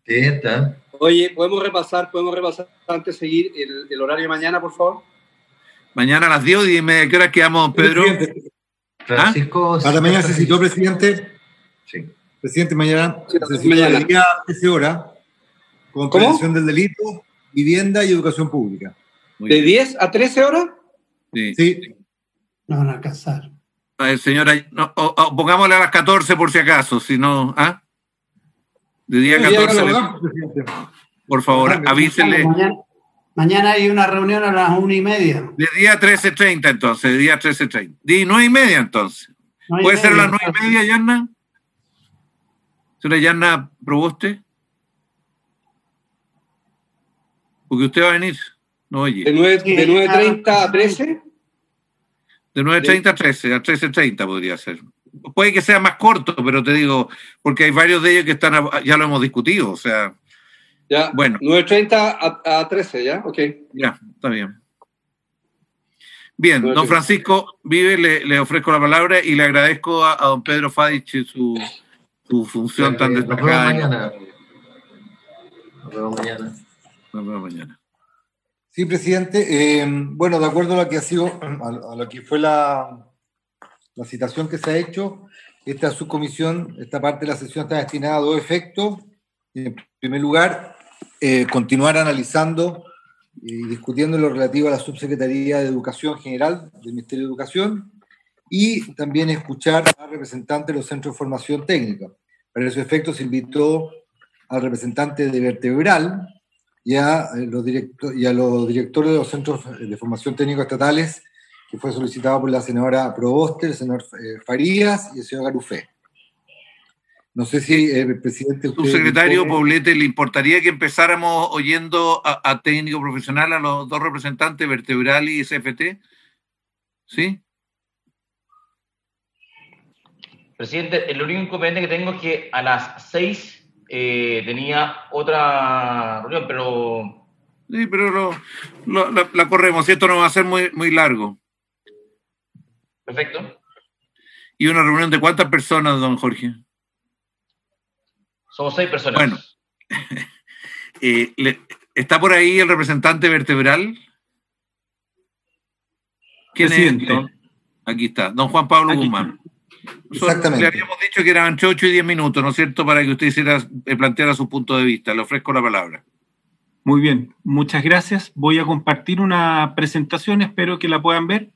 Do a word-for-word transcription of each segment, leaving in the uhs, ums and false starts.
Sí, está. Oye, ¿podemos repasar, podemos repasar antes de seguir el, el horario de mañana, por favor? Mañana a las diez y media, ¿qué hora quedamos, Pedro? Francisco. ¿Ah? Para mañana se citó, presidente. Sí. Presidente, mañana sí, se citó mañana. El día a trece horas, con prevención del delito, vivienda y educación pública. Muy ¿De bien. diez a trece horas? Sí. Sí. No van a alcanzar. A ver, señora, no, o, o, pongámosle a las catorce por si acaso, si no, ¿ah? De día a catorce, le... por favor, avísele. Mañana, mañana hay una reunión a las una y media. De día trece treinta, entonces, de día trece treinta. De nueve y media, entonces. No ¿Puede ser a las nueve y media, Yanna? ¿Señora Yanna Proboste? Porque usted va a venir, no oye. ¿De nueve treinta a trece? De nueve treinta a trece, a trece treinta podría ser. Puede que sea más corto, pero te digo, porque hay varios de ellos que están, a, ya lo hemos discutido, o sea. Ya, bueno. nueve treinta a, a trece, ¿ya? Ok. Ya, está bien. Bien, don Francisco Vive, le, le ofrezco la palabra y le agradezco a, a don Pedro Fadich su, su función sí, tan destacada. Nos vemos mañana. Nos vemos mañana. Nos vemos mañana. Sí, presidente. Eh, bueno, de acuerdo a lo que ha sido, a, a lo que fue la, la citación que se ha hecho, esta subcomisión, esta parte de la sesión está destinada a dos efectos. En primer lugar, eh, continuar analizando y discutiendo lo relativo a la Subsecretaría de Educación General del Ministerio de Educación y también escuchar a representantes de los centros de formación técnica. Para esos efectos se invitó al representante de Vertebral y a los, directo, y a los directores de los centros de formación técnica estatales, que fue solicitado por la senadora Proboste, el senador Farías y el señor Garufé. No sé si eh, el presidente... Subsecretario Poblete, ¿le importaría que empezáramos oyendo a, a técnico profesional, a los dos representantes, Vertebral y C F T? ¿Sí? Presidente, el único inconveniente que tengo es que a las seis eh, tenía otra reunión, pero... Sí, pero lo, lo, la, la corremos, y esto no va a ser muy, muy largo. Perfecto. ¿Y una reunión de cuántas personas, don Jorge? Somos seis personas. Bueno, eh, le, ¿está por ahí el representante Vertebral? ¿Quién Presidente. es? Don? Aquí está, don Juan Pablo Aquí. Guzmán. Exactamente. Le habíamos dicho que eran ocho y diez minutos, ¿no es cierto?, para que usted hiciera, eh, planteara su punto de vista. Le ofrezco la palabra. Muy bien, muchas gracias. Voy a compartir una presentación, espero que la puedan ver.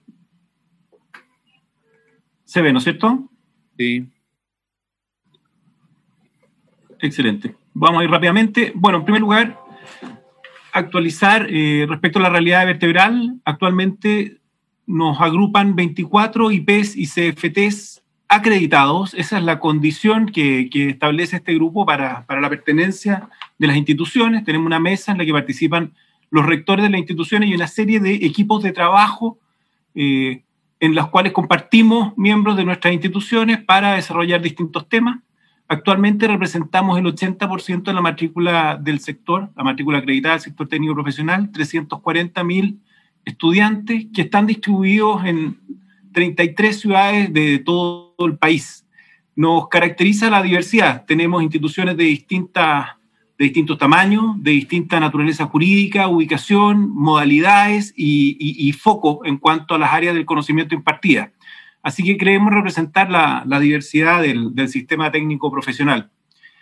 ¿Se ve, no es cierto? Sí. Excelente. Vamos a ir rápidamente. Bueno, en primer lugar, actualizar eh, respecto a la realidad de Vertebral. Actualmente nos agrupan veinticuatro I Pes y C F Tes acreditados. Esa es la condición que, que establece este grupo para, para la pertenencia de las instituciones. Tenemos una mesa en la que participan los rectores de las instituciones y una serie de equipos de trabajo eh, en los cuales compartimos miembros de nuestras instituciones para desarrollar distintos temas. Actualmente representamos el ochenta por ciento de la matrícula del sector, la matrícula acreditada del sector técnico profesional, trescientos cuarenta mil estudiantes que están distribuidos en treinta y tres ciudades de todo el país. Nos caracteriza la diversidad. Tenemos instituciones de, distintas, de distintos tamaños, de distinta naturaleza jurídica, ubicación, modalidades y, y, y foco en cuanto a las áreas del conocimiento impartidas. Así que creemos representar la, la diversidad del, del sistema técnico profesional.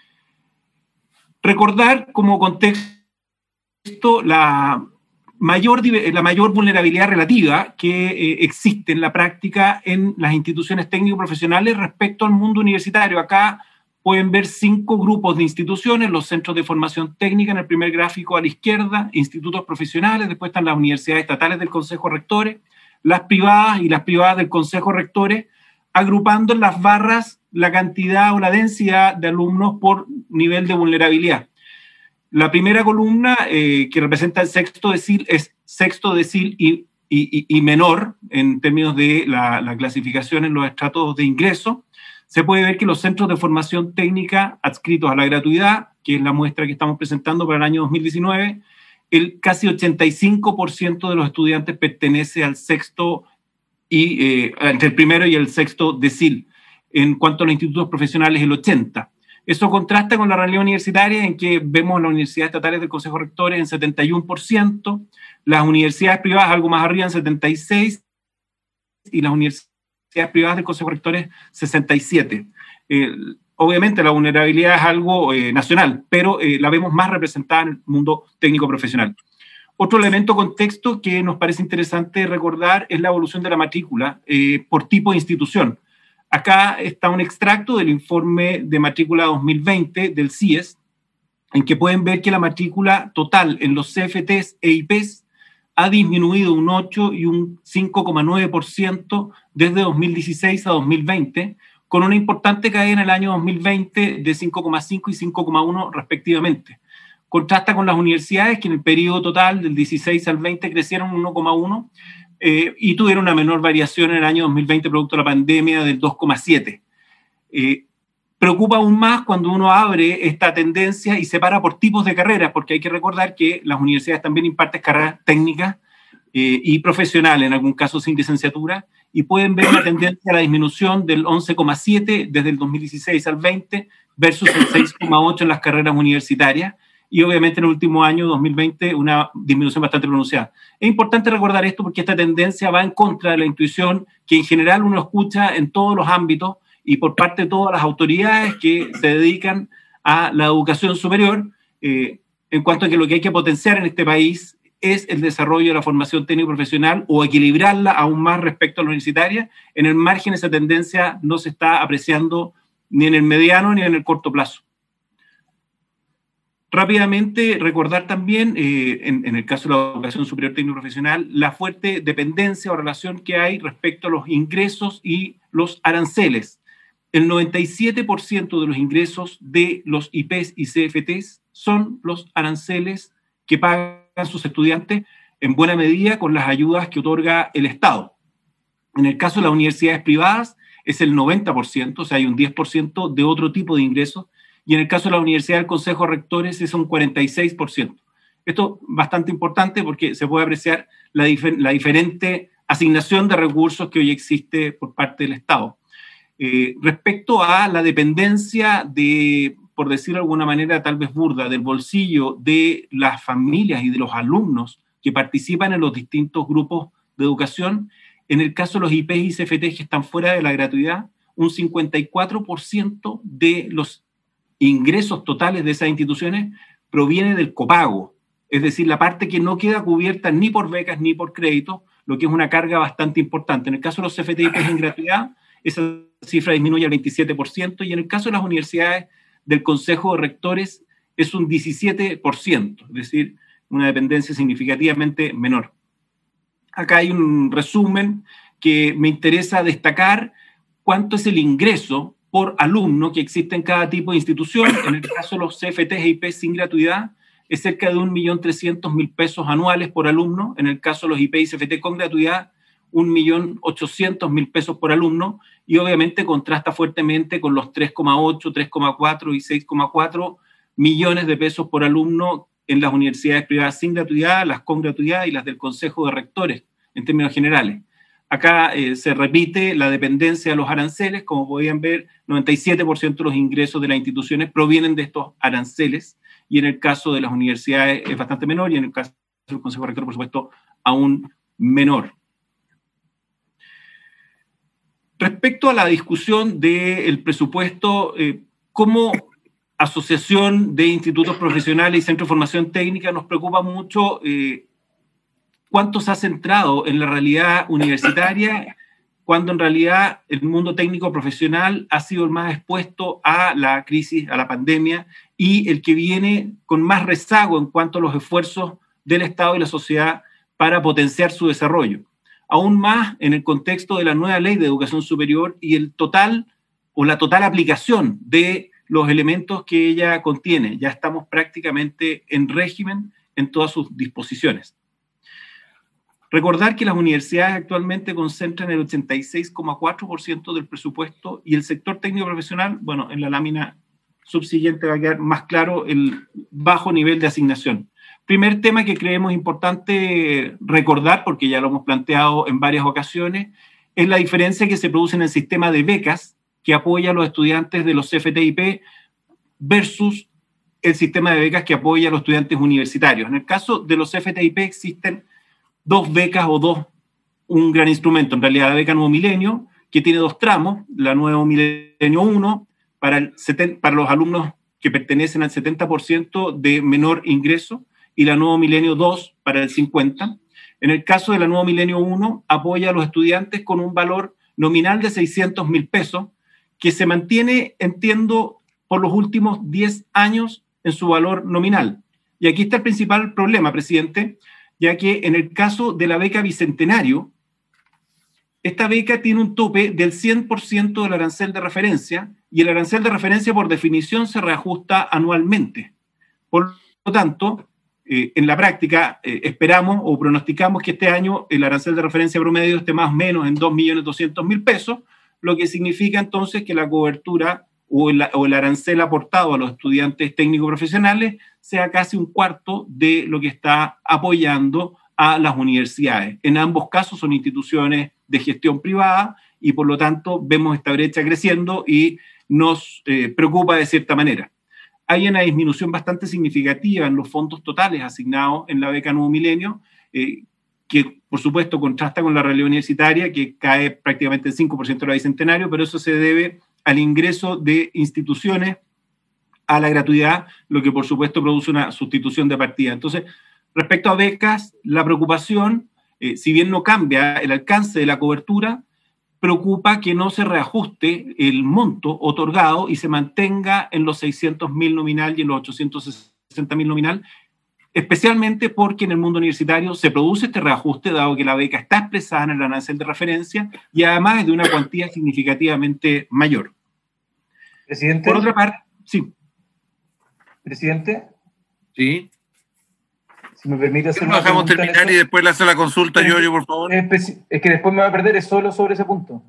Recordar como contexto la mayor, la mayor vulnerabilidad relativa que eh, existe en la práctica en las instituciones técnico-profesionales respecto al mundo universitario. Acá pueden ver cinco grupos de instituciones, los centros de formación técnica en el primer gráfico a la izquierda, institutos profesionales, después están las universidades estatales del Consejo de Rectores, las privadas y las privadas del Consejo de Rectores, agrupando en las barras la cantidad o la densidad de alumnos por nivel de vulnerabilidad. La primera columna, eh, que representa el sexto decil, es sexto decil y, y, y menor, en términos de la, la clasificación en los estratos de ingreso. Se puede ver que los centros de formación técnica adscritos a la gratuidad, que es la muestra que estamos presentando para el año dos mil diecinueve, el casi ochenta y cinco por ciento de los estudiantes pertenece al sexto, y eh, entre el primero y el sexto decil. En cuanto a los institutos profesionales, el ochenta por ciento. Eso contrasta con la realidad universitaria, en que vemos las universidades estatales del Consejo de Rectores en setenta y uno por ciento, las universidades privadas algo más arriba en setenta y seis por ciento, y las universidades privadas del Consejo de Rectores sesenta y siete por ciento. Eh, obviamente la vulnerabilidad es algo eh, nacional, pero eh, la vemos más representada en el mundo técnico profesional. Otro elemento contexto que nos parece interesante recordar es la evolución de la matrícula eh, por tipo de institución. Acá está un extracto del informe de matrícula dos mil veinte del C I E S, en que pueden ver que la matrícula total en los C F Ts e I Ps ha disminuido un ocho y un cinco coma nueve por ciento desde dos mil dieciséis a dos mil veinte, con una importante caída en el año dos mil veinte de cinco coma cinco y cinco coma uno respectivamente. Contrasta con las universidades que en el periodo total del dieciséis al veinte crecieron uno coma uno eh, y tuvieron una menor variación en el año dos mil veinte producto de la pandemia del dos coma siete. Eh, preocupa aún más cuando uno abre esta tendencia y separa por tipos de carreras, porque hay que recordar que las universidades también imparten carreras técnicas eh, y profesionales, en algún caso sin licenciatura, y pueden ver una tendencia a la disminución del once coma siete desde el dos mil dieciséis al veinte versus el seis coma ocho en las carreras universitarias, y obviamente en el último año, dos mil veinte, una disminución bastante pronunciada. Es importante recordar esto porque esta tendencia va en contra de la intuición que en general uno escucha en todos los ámbitos y por parte de todas las autoridades que se dedican a la educación superior, eh, en cuanto a que lo que hay que potenciar en este país es el desarrollo de la formación técnico-profesional o equilibrarla aún más respecto a la universitaria. En el margen esa tendencia no se está apreciando ni en el mediano ni en el corto plazo. Rápidamente recordar también, eh, en, en el caso de la educación superior técnico-profesional, la fuerte dependencia o relación que hay respecto a los ingresos y los aranceles. El noventa y siete por ciento de los ingresos de los I Ps y C F Ts son los aranceles que pagan sus estudiantes, en buena medida con las ayudas que otorga el Estado. En el caso de las universidades privadas es el noventa por ciento, o sea, hay un diez por ciento de otro tipo de ingresos, y en el caso de la Universidad del Consejo de Rectores es un cuarenta y seis por ciento. Esto es bastante importante porque se puede apreciar la, difer- la diferente asignación de recursos que hoy existe por parte del Estado. Eh, respecto a la dependencia de, por decirlo de alguna manera tal vez burda, del bolsillo de las familias y de los alumnos que participan en los distintos grupos de educación, en el caso de los I Ps y C F Ts que están fuera de la gratuidad, un cincuenta y cuatro por ciento de los ingresos totales de esas instituciones proviene del copago, es decir, la parte que no queda cubierta ni por becas ni por créditos, lo que es una carga bastante importante. En el caso de los C F T I Ps en gratuidad, esa cifra disminuye al veintisiete por ciento, y en el caso de las universidades del Consejo de Rectores es un diecisiete por ciento, es decir, una dependencia significativamente menor. Acá hay un resumen que me interesa destacar cuánto es el ingreso por alumno que existe en cada tipo de institución. En el caso de los C F Ts e I Ps sin gratuidad, es cerca de un millón trescientos mil pesos anuales por alumno. En el caso de los I Ps y C F T con gratuidad, un millón ochocientos mil pesos por alumno, y obviamente contrasta fuertemente con los tres coma ocho, tres coma cuatro y seis coma cuatro millones de pesos por alumno en las universidades privadas sin gratuidad, las con gratuidad y las del Consejo de Rectores, en términos generales. Acá eh, se repite la dependencia de los aranceles. Como podían ver, noventa y siete por ciento de los ingresos de las instituciones provienen de estos aranceles, y en el caso de las universidades es bastante menor, y en el caso del Consejo Rector, por supuesto, aún menor. Respecto a la discusión del presupuesto, eh, como asociación de institutos profesionales y centros de formación técnica nos preocupa mucho eh, cuánto se ha centrado en la realidad universitaria, cuando en realidad el mundo técnico profesional ha sido el más expuesto a la crisis, a la pandemia, y el que viene con más rezago en cuanto a los esfuerzos del Estado y la sociedad para potenciar su desarrollo. Aún más en el contexto de la nueva ley de educación superior y el total o la total aplicación de los elementos que ella contiene. Ya estamos prácticamente en régimen en todas sus disposiciones. Recordar que las universidades actualmente concentran el ochenta y seis coma cuatro por ciento del presupuesto, y el sector técnico profesional, bueno, en la lámina subsiguiente va a quedar más claro el bajo nivel de asignación. Primer tema que creemos importante recordar, porque ya lo hemos planteado en varias ocasiones, es la diferencia que se produce en el sistema de becas que apoya a los estudiantes de los C F T I P versus el sistema de becas que apoya a los estudiantes universitarios. En el caso de los F T I P existen dos becas o dos, un gran instrumento, en realidad la beca Nuevo Milenio, que tiene dos tramos, la Nuevo Milenio uno, para, el setenta, para los alumnos que pertenecen al setenta por ciento de menor ingreso, y la Nuevo Milenio dos para el cincuenta por ciento. En el caso de la Nuevo Milenio uno, apoya a los estudiantes con un valor nominal de seiscientos mil pesos, que se mantiene, entiendo, por los últimos diez años en su valor nominal. Y aquí está el principal problema, presidente, ya que en el caso de la beca Bicentenario, esta beca tiene un tope del cien por ciento del arancel de referencia, y el arancel de referencia, por definición, se reajusta anualmente. Por lo tanto, eh, en la práctica, eh, esperamos o pronosticamos que este año el arancel de referencia promedio esté más o menos en dos millones doscientos mil pesos, lo que significa entonces que la cobertura o el, o el arancel aportado a los estudiantes técnico-profesionales sea casi un cuarto de lo que está apoyando a las universidades. En ambos casos son instituciones de gestión privada y por lo tanto vemos esta brecha creciendo y nos eh, preocupa de cierta manera. Hay una disminución bastante significativa en los fondos totales asignados en la beca Nuevo Milenio, eh, que por supuesto contrasta con la realidad universitaria, que cae prácticamente el cinco por ciento de la Bicentenario, pero eso se debe al ingreso de instituciones a la gratuidad, lo que por supuesto produce una sustitución de partida. Entonces, respecto a becas, la preocupación, eh, si bien no cambia el alcance de la cobertura, preocupa que no se reajuste el monto otorgado y se mantenga en los seiscientos mil nominal y en los ochocientos sesenta mil nominal, especialmente porque en el mundo universitario se produce este reajuste, dado que la beca está expresada en el arancel de referencia y además es de una cuantía significativamente mayor. Presidente. Por otra parte, sí. Presidente. Sí. Si me permite hacer una dejamos terminar y después le hace la consulta, Giorgio, por favor. Es, es que después me va a perder, es solo sobre ese punto.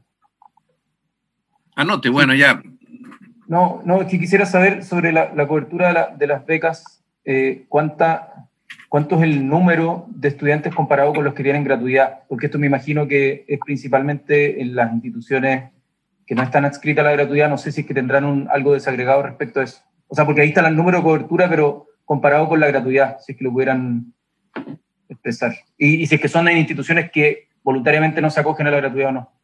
Anote, bueno, ya. No, no, es que quisiera saber sobre la, la cobertura de, la, de las becas, eh, cuánta, cuánto es el número de estudiantes comparado con los que tienen gratuidad, porque esto me imagino que es principalmente en las instituciones que no están adscritas a la gratuidad, no sé si es que tendrán un, algo desagregado respecto a eso. O sea, porque ahí está el número de cobertura, pero comparado con la gratuidad, si es que lo pudieran expresar. Y, y si es que son en instituciones que voluntariamente no se acogen a la gratuidad o no.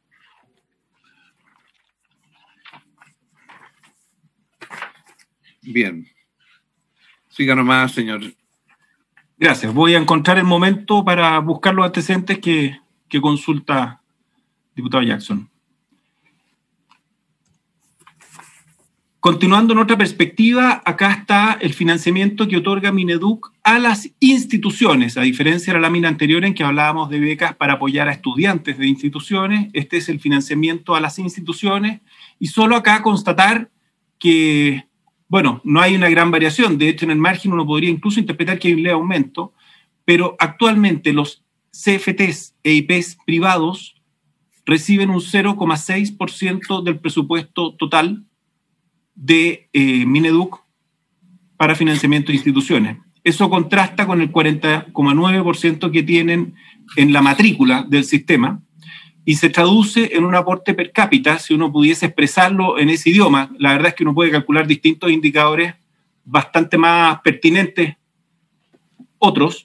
Bien. Siga nomás, señor. Gracias. Voy a encontrar el momento para buscar los antecedentes que, que consulta diputado Jackson. Continuando en otra perspectiva, acá está el financiamiento que otorga Mineduc a las instituciones, a diferencia de la lámina anterior en que hablábamos de becas para apoyar a estudiantes de instituciones. Este es el financiamiento a las instituciones y solo acá constatar que, bueno, no hay una gran variación. De hecho, en el margen uno podría incluso interpretar que hay un leve aumento, pero actualmente los C F Ts e I Ps privados reciben un cero coma seis por ciento del presupuesto total de eh, Mineduc para financiamiento de instituciones. Eso contrasta con el cuarenta coma nueve por ciento que tienen en la matrícula del sistema y se traduce en un aporte per cápita, si uno pudiese expresarlo en ese idioma. La verdad es que uno puede calcular distintos indicadores bastante más pertinentes. Otros.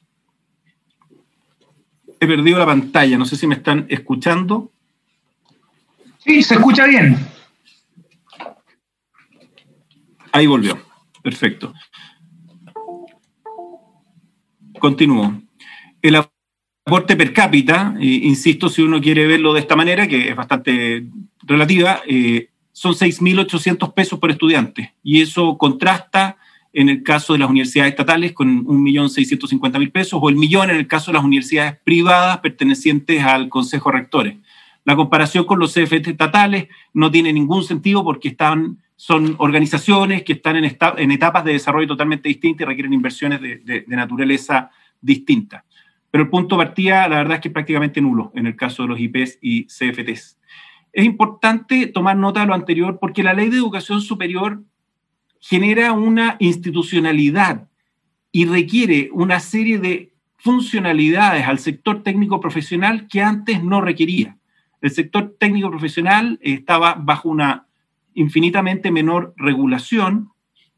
He perdido la pantalla, no sé si me están escuchando. Sí, se escucha bien. Ahí volvió. Perfecto. Continúo. El aporte per cápita, eh, insisto, si uno quiere verlo de esta manera, que es bastante relativa, eh, son seis mil ochocientos pesos por estudiante. Y eso contrasta en el caso de las universidades estatales con un millón seiscientos cincuenta mil pesos o el millón en el caso de las universidades privadas pertenecientes al Consejo de Rectores. La comparación con los C F T estatales no tiene ningún sentido porque están... son organizaciones que están en, esta, en etapas de desarrollo totalmente distintas y requieren inversiones de, de, de naturaleza distinta. Pero el punto de partida, la verdad es que es prácticamente nulo en el caso de los I Ps y C F Ts. Es importante tomar nota de lo anterior porque la Ley de Educación Superior genera una institucionalidad y requiere una serie de funcionalidades al sector técnico profesional que antes no requería. El sector técnico profesional estaba bajo una infinitamente menor regulación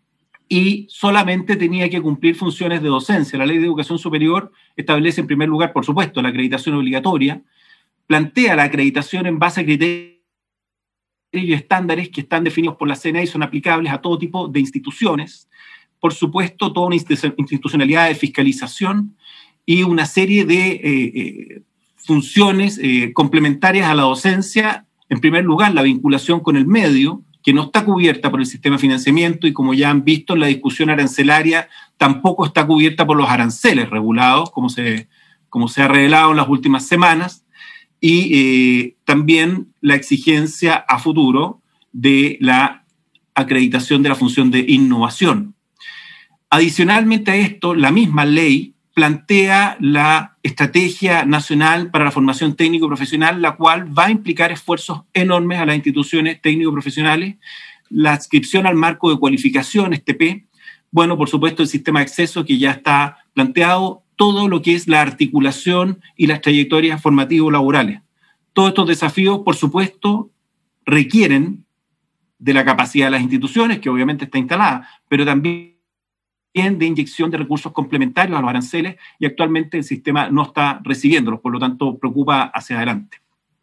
y solamente tenía que cumplir funciones de docencia. La Ley de Educación Superior establece, en primer lugar, por supuesto, la acreditación obligatoria, plantea la acreditación en base a criterios y estándares que están definidos por la C N A y son aplicables a todo tipo de instituciones. Por supuesto, toda una institucionalidad de fiscalización y una serie de eh, eh, funciones eh, complementarias a la docencia. En primer lugar, la vinculación con el medio, que no está cubierta por el sistema de financiamiento y, como ya han visto en la discusión arancelaria, tampoco está cubierta por los aranceles regulados, como se, como se ha revelado en las últimas semanas, y eh, también la exigencia a futuro de la acreditación de la función de innovación. Adicionalmente a esto, la misma ley plantea la Estrategia Nacional para la Formación Técnico-Profesional, la cual va a implicar esfuerzos enormes a las instituciones técnico-profesionales, la adscripción al marco de cualificación, este P, bueno, por supuesto, el sistema de acceso que ya está planteado, todo lo que es la articulación y las trayectorias formativo-laborales. Todos estos desafíos, por supuesto, requieren de la capacidad de las instituciones, que obviamente está instalada, pero también de inyección de recursos complementarios a los aranceles, y actualmente el sistema no está recibiéndolos, por lo tanto preocupa hacia adelante.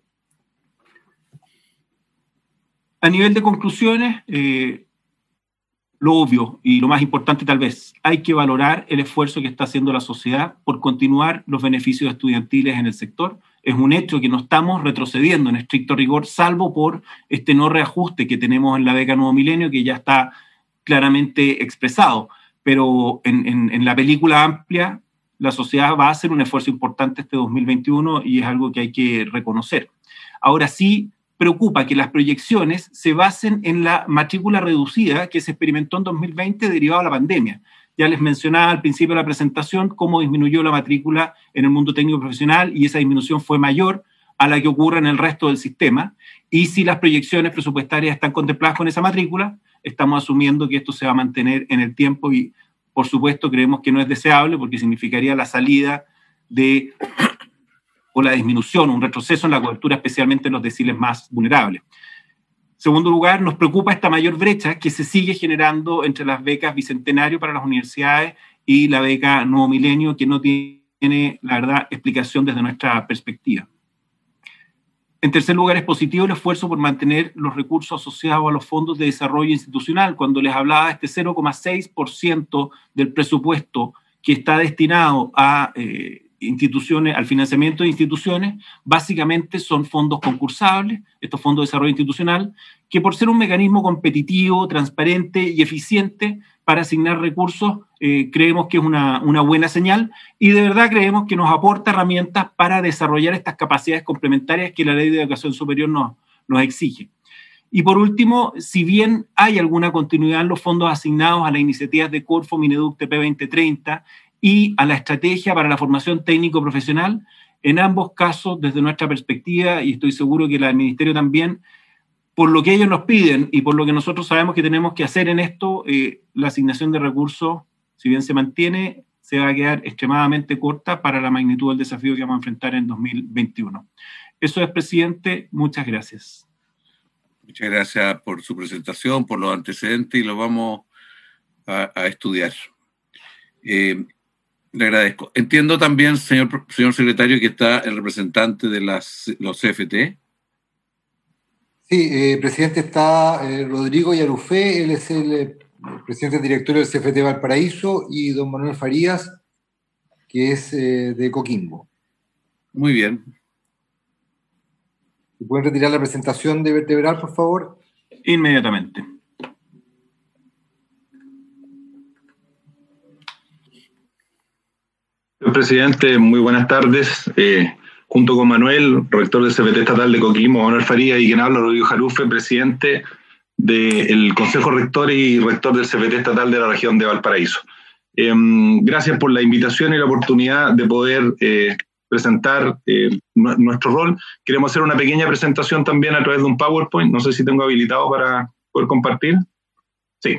A nivel de conclusiones, eh, lo obvio y lo más importante tal vez, hay que valorar el esfuerzo que está haciendo la sociedad por continuar los beneficios estudiantiles en el sector. Es un hecho que no estamos retrocediendo en estricto rigor, salvo por este no reajuste que tenemos en la beca Nuevo Milenio, que ya está claramente expresado. Pero en, en, en la película amplia, la sociedad va a hacer un esfuerzo importante este dos mil veintiuno y es algo que hay que reconocer. Ahora sí, preocupa que las proyecciones se basen en la matrícula reducida que se experimentó en dos mil veinte derivado de la pandemia. Ya les mencionaba al principio de la presentación cómo disminuyó la matrícula en el mundo técnico profesional y esa disminución fue mayor a la que ocurre en el resto del sistema. Y si las proyecciones presupuestarias están contempladas con esa matrícula, estamos asumiendo que esto se va a mantener en el tiempo y, por supuesto, creemos que no es deseable porque significaría la salida de, o la disminución, un retroceso en la cobertura, especialmente en los deciles más vulnerables. En segundo lugar, nos preocupa esta mayor brecha que se sigue generando entre las becas Bicentenario para las universidades y la beca Nuevo Milenio, que no tiene, la verdad, explicación desde nuestra perspectiva. En tercer lugar, es positivo el esfuerzo por mantener los recursos asociados a los fondos de desarrollo institucional. Cuando les hablaba de este cero coma seis por ciento del presupuesto que está destinado a eh, instituciones, al financiamiento de instituciones, básicamente son fondos concursables, estos fondos de desarrollo institucional, que por ser un mecanismo competitivo, transparente y eficiente para asignar recursos, eh, creemos que es una, una buena señal y de verdad creemos que nos aporta herramientas para desarrollar estas capacidades complementarias que la Ley de Educación Superior nos, nos exige. Y por último, si bien hay alguna continuidad en los fondos asignados a las iniciativas de Corfo, Mineduc, T P veinte treinta y a la estrategia para la formación técnico-profesional, en ambos casos, desde nuestra perspectiva, y estoy seguro que la del Ministerio también, por lo que ellos nos piden y por lo que nosotros sabemos que tenemos que hacer en esto, eh, la asignación de recursos, si bien se mantiene, se va a quedar extremadamente corta para la magnitud del desafío que vamos a enfrentar en dos mil veintiuno. Eso es, presidente. Muchas gracias. Muchas gracias por su presentación, por los antecedentes y lo vamos a, a estudiar. Eh, le agradezco. Entiendo también, señor, señor secretario, que está el representante de las, los C F T. Sí, eh, presidente, está eh, Rodrigo Yarufé, él es el eh, presidente directorio del C F T Valparaíso, y don Manuel Farías, que es eh, de Coquimbo. Muy bien. ¿Pueden retirar la presentación de Vertebral, por favor? Inmediatamente. Señor presidente, muy buenas tardes. Eh, junto con Manuel, rector del C F T Estatal de Coquimbo, Manuel Farías, y quien habla, Rodrigo Jarufe, presidente del Consejo Rector y rector del C F T Estatal de la región de Valparaíso. Eh, gracias por la invitación y la oportunidad de poder eh, presentar eh, nuestro rol. Queremos hacer una pequeña presentación también a través de un PowerPoint. No sé si tengo habilitado para poder compartir. Sí.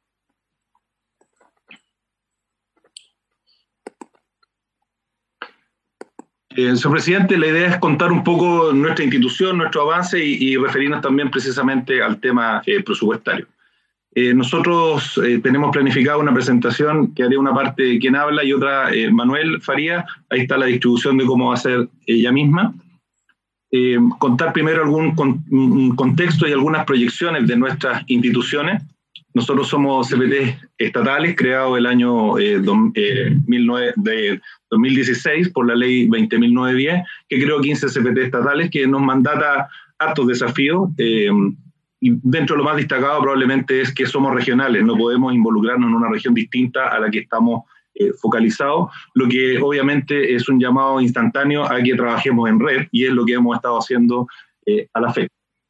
Eh, señor presidente, la idea es contar un poco nuestra institución, nuestro avance y, y referirnos también precisamente al tema eh, presupuestario. Eh, nosotros eh, tenemos planificada una presentación que haré una parte de quien habla y otra eh, Manuel Faría. Ahí está la distribución de cómo va a ser ella misma. Eh, contar primero algún con, un contexto y algunas proyecciones de nuestras instituciones. Nosotros somos C P T estatales, creados el año eh, do, eh, mil nueve, de dos mil dieciséis por la ley veinte mil novecientos diez, que creó quince C P T estatales, que nos mandata hartos desafíos. Eh, y dentro de lo más destacado probablemente es que somos regionales, no podemos involucrarnos en una región distinta a la que estamos eh, focalizados, lo que obviamente es un llamado instantáneo a que trabajemos en red, y es lo que hemos estado haciendo eh, a la fecha.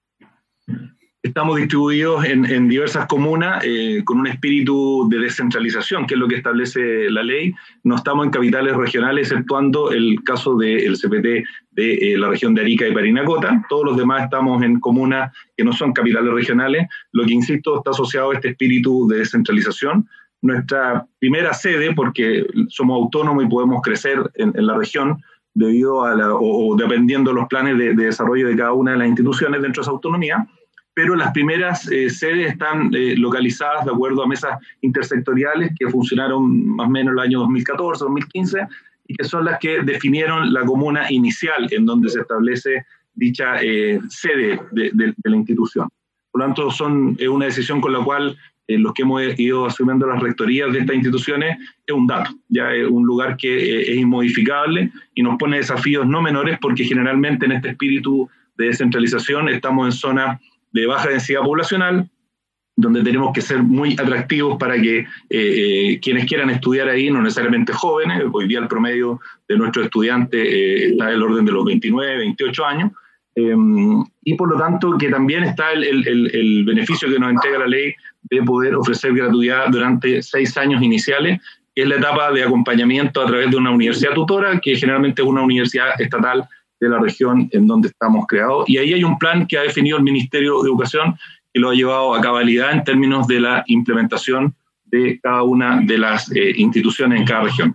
Estamos distribuidos en, en diversas comunas eh, con un espíritu de descentralización, que es lo que establece la ley. No estamos en capitales regionales, exceptuando el caso del C P T de eh, la región de Arica y Parinacota. Todos los demás estamos en comunas que no son capitales regionales, lo que, insisto, está asociado a este espíritu de descentralización. Nuestra primera sede, porque somos autónomos y podemos crecer en, en la región, debido a la, o, o dependiendo de los planes de, de desarrollo de cada una de las instituciones dentro de esa autonomía, pero las primeras eh, sedes están eh, localizadas de acuerdo a mesas intersectoriales que funcionaron más o menos el año dos mil catorce, dos mil quince, y que son las que definieron la comuna inicial en donde se establece dicha eh, sede de, de, de la institución. Por lo tanto, son eh, una decisión con la cual eh, los que hemos ido asumiendo las rectorías de estas instituciones es un dato, ya es un lugar que eh, es inmodificable y nos pone desafíos no menores, porque generalmente en este espíritu de descentralización estamos en zonas de baja densidad poblacional, donde tenemos que ser muy atractivos para que eh, eh, quienes quieran estudiar ahí, no necesariamente jóvenes. Hoy día el promedio de nuestros estudiantes eh, está en el orden de los veintinueve, veintiocho años, eh, y por lo tanto que también está el, el, el beneficio que nos entrega la ley de poder ofrecer gratuidad durante seis años iniciales, que es la etapa de acompañamiento a través de una universidad tutora, que generalmente es una universidad estatal de la región en donde estamos creados. Y ahí hay un plan que ha definido el Ministerio de Educación, que lo ha llevado a cabalidad en términos de la implementación de cada una de las eh, instituciones en cada región.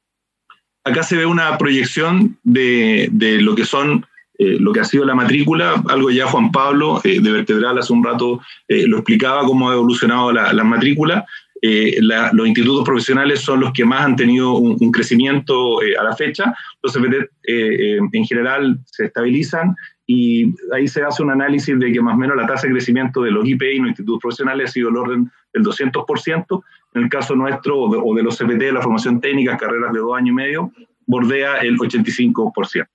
Acá se ve una proyección de, de lo que son, eh, lo que ha sido la matrícula, algo ya Juan Pablo eh, de Vertebral hace un rato eh, lo explicaba, cómo ha evolucionado la, la matrícula. Eh, la, los institutos profesionales son los que más han tenido un, un crecimiento eh, a la fecha. Los C P T eh, eh, en general se estabilizan, y ahí se hace un análisis de que más o menos la tasa de crecimiento de los I P I, los institutos profesionales, ha sido el orden del doscientos por ciento. En el caso nuestro, o de, o de los C P T, la formación técnica, carreras de dos años y medio, bordea el ochenta y cinco por ciento.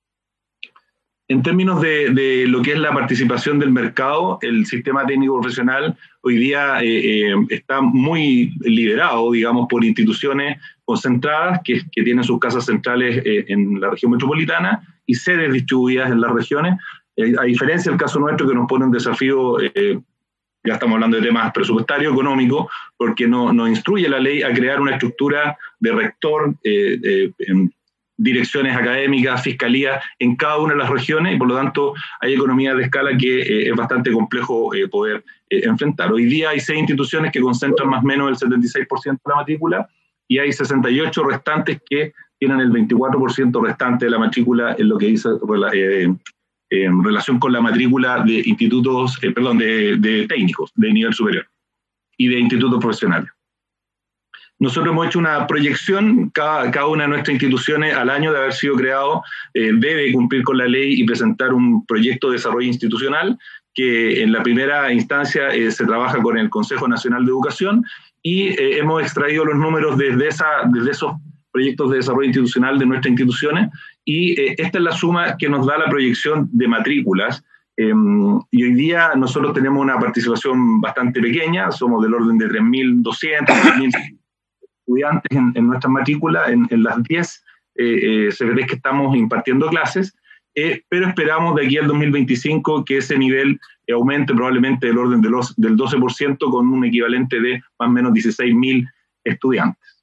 En términos de, de lo que es la participación del mercado, el sistema técnico profesional hoy día eh, eh, está muy liderado, digamos, por instituciones concentradas que, que tienen sus casas centrales eh, en la región metropolitana y sedes distribuidas en las regiones. Eh, a diferencia del caso nuestro, que nos pone un desafío, eh, ya estamos hablando de temas presupuestarios, económicos, porque no, nos instruye la ley a crear una estructura de rector, eh, eh, en, direcciones académicas, fiscalías en cada una de las regiones, y por lo tanto hay economías de escala que eh, es bastante complejo eh, poder eh, enfrentar. Hoy día hay seis instituciones que concentran más o menos el setenta y seis por ciento de la matrícula, y hay sesenta y ocho restantes que tienen el veinticuatro por ciento restante de la matrícula en lo que dice eh, en relación con la matrícula de institutos, eh, perdón, de, de técnicos de nivel superior y de institutos profesionales. Nosotros hemos hecho una proyección, cada, cada una de nuestras instituciones al año de haber sido creado eh, debe cumplir con la ley y presentar un proyecto de desarrollo institucional que en la primera instancia eh, se trabaja con el Consejo Nacional de Educación, y eh, hemos extraído los números desde, esa, desde esos proyectos de desarrollo institucional de nuestras instituciones, y eh, esta es la suma que nos da la proyección de matrículas. Eh, y hoy día nosotros tenemos una participación bastante pequeña, somos del orden de tres mil doscientos, tres mil estudiantes en, en nuestra matrícula, en, en las diez eh, eh, C P Ts que estamos impartiendo clases, eh, pero esperamos de aquí al dos mil veinticinco que ese nivel eh, aumente probablemente del orden de los, del doce por ciento, con un equivalente de más o menos dieciséis mil estudiantes.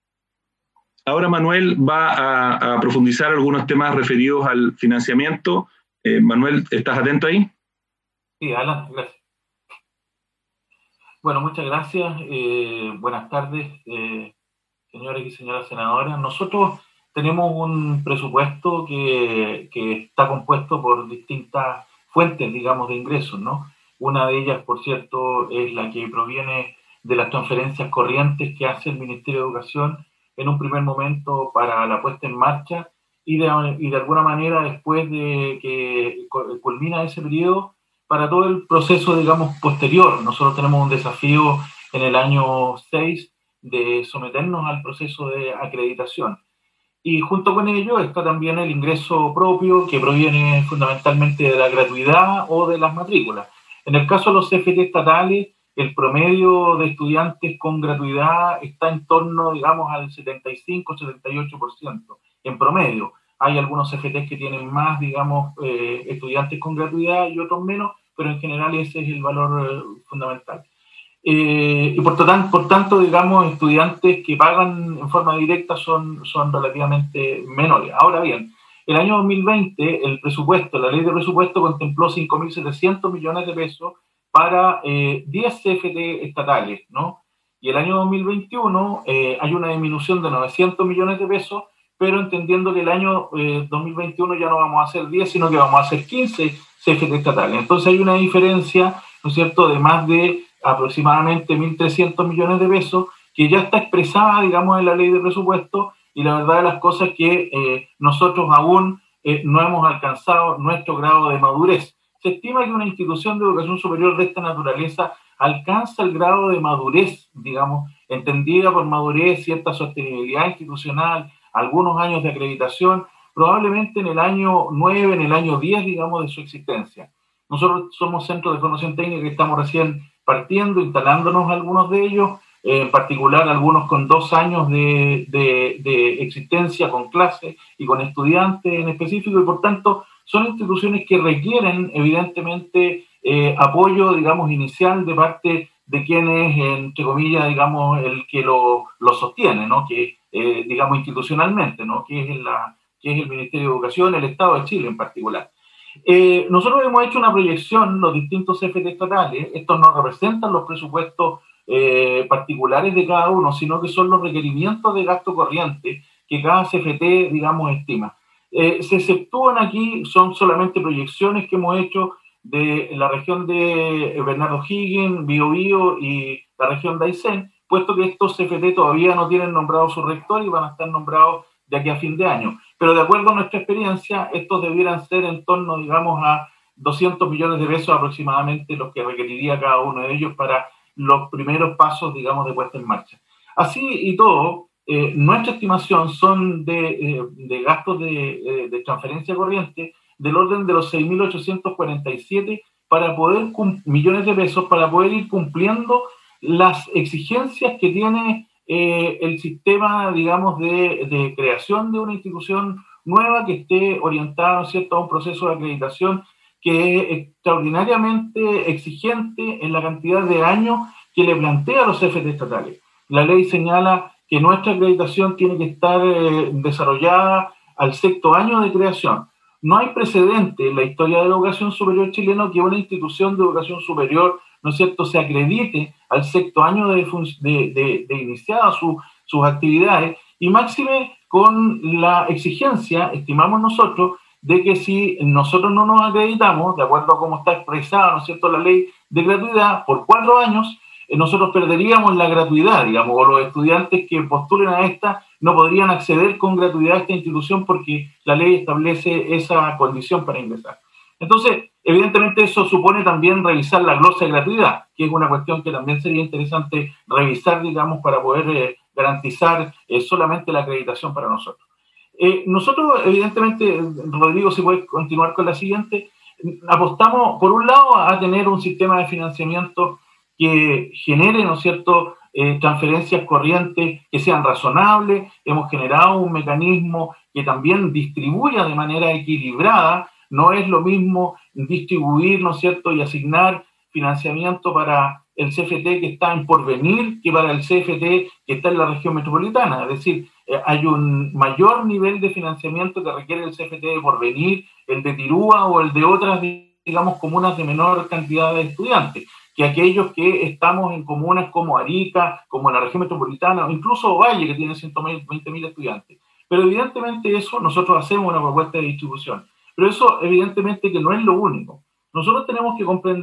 Ahora Manuel va a, a profundizar algunos temas referidos al financiamiento. Eh, Manuel, ¿estás atento ahí? Sí, Alan, gracias. Bueno, muchas gracias. Eh, buenas tardes, eh, señores y señoras senadoras. Nosotros tenemos un presupuesto que, que está compuesto por distintas fuentes, digamos, de ingresos, ¿no? Una de ellas, por cierto, es la que proviene de las transferencias corrientes que hace el Ministerio de Educación en un primer momento para la puesta en marcha y de, y de alguna manera después de que culmina ese periodo para todo el proceso, digamos, posterior. Nosotros tenemos un desafío en el año seis de someternos al proceso de acreditación. Y junto con ello está también el ingreso propio que proviene fundamentalmente de la gratuidad o de las matrículas. En el caso de los C F T estatales, el promedio de estudiantes con gratuidad está en torno, digamos, al setenta y cinco, setenta y ocho por ciento en promedio. Hay algunos C F Ts que tienen más, digamos, eh, estudiantes con gratuidad y otros menos, pero en general ese es el valor eh, fundamental. Eh, y por, total, por tanto, digamos, estudiantes que pagan en forma directa son, son relativamente menores. Ahora bien, el año dos mil veinte, el presupuesto, la ley de presupuesto contempló cinco mil setecientos millones de pesos para eh, diez C F T estatales, ¿no? Y el año dos mil veintiuno eh, hay una disminución de novecientos millones de pesos, pero entendiendo que el año eh, dos mil veintiuno ya no vamos a hacer diez, sino que vamos a hacer quince C F T estatales. Entonces hay una diferencia, ¿no es cierto?, de más de aproximadamente mil trescientos millones de pesos, que ya está expresada, digamos, en la ley de presupuesto, y la verdad de las cosas es que eh, nosotros aún eh, no hemos alcanzado nuestro grado de madurez. Se estima que una institución de educación superior de esta naturaleza alcanza el grado de madurez, digamos, entendida por madurez, cierta sostenibilidad institucional, algunos años de acreditación, probablemente en el año nueve, en el año diez, digamos, de su existencia. Nosotros somos centros de formación técnica que estamos recién partiendo, instalándonos algunos de ellos, eh, en particular algunos con dos años de, de, de existencia, con clases y con estudiantes en específico, y por tanto son instituciones que requieren evidentemente eh, apoyo, digamos, inicial de parte de quienes, entre comillas, digamos, el que lo, lo sostiene, ¿no? Que, eh, digamos, institucionalmente, ¿no? Que es, la, que es el Ministerio de Educación, el Estado de Chile en particular. Eh, nosotros hemos hecho una proyección, los distintos C F T estatales, estos no representan los presupuestos eh, particulares de cada uno, sino que son los requerimientos de gasto corriente que cada C F T, digamos, estima. Eh, se exceptúan aquí, son solamente proyecciones que hemos hecho de la región de Bernardo Higgins, Biobío y la región de Aysén, puesto que estos C F T todavía no tienen nombrado su rector y van a estar nombrados de aquí a fin de año. Pero de acuerdo a nuestra experiencia, estos debieran ser en torno, digamos, a doscientos millones de pesos aproximadamente los que requeriría cada uno de ellos para los primeros pasos, digamos, de puesta en marcha. Así y todo, eh, nuestra estimación son de, eh, de gastos de, de transferencia corriente del orden de los seis mil ochocientos cuarenta y siete para poder millones de pesos para poder ir cumpliendo las exigencias que tiene eh, el sistema, digamos, de, de creación de una institución nueva que esté orientada, ¿no es cierto?, a un proceso de acreditación que es extraordinariamente exigente en la cantidad de años que le plantea a los C F T estatales. La ley señala que nuestra acreditación tiene que estar eh, desarrollada al sexto año de creación. No hay precedente en la historia de la educación superior chilena que una institución de educación superior, ¿no es cierto?, se acredite al sexto año de, de, de, de iniciadas su, sus actividades, y máxime con la exigencia, estimamos nosotros, de que si nosotros no nos acreditamos, de acuerdo a cómo está expresada, ¿no es cierto?, la ley de gratuidad, por cuatro años, eh, nosotros perderíamos la gratuidad, digamos, o los estudiantes que postulen a esta no podrían acceder con gratuidad a esta institución porque la ley establece esa condición para ingresar. Entonces, evidentemente eso supone también revisar la glosa de gratuidad, que es una cuestión que también sería interesante revisar, digamos, para poder eh, garantizar eh, solamente la acreditación para nosotros. Eh, nosotros, evidentemente, Rodrigo, si puedes continuar con la siguiente, apostamos, por un lado, a tener un sistema de financiamiento que genere, ¿no es cierto?, Eh, transferencias corrientes que sean razonables. Hemos generado un mecanismo que también distribuya de manera equilibrada. No es lo mismo distribuir, ¿no es cierto?, y asignar financiamiento para el C F T que está en Porvenir que para el C F T que está en la región metropolitana. Es decir, eh, hay un mayor nivel de financiamiento que requiere el C F T de Porvenir, el de Tirúa o el de otras, digamos, comunas de menor cantidad de estudiantes, que aquellos que estamos en comunas como Arica, como en la región metropolitana, o incluso Valle, que tiene ciento veinte mil estudiantes. Pero evidentemente eso, nosotros hacemos una propuesta de distribución. Pero eso evidentemente que no es lo único. Nosotros tenemos que comprender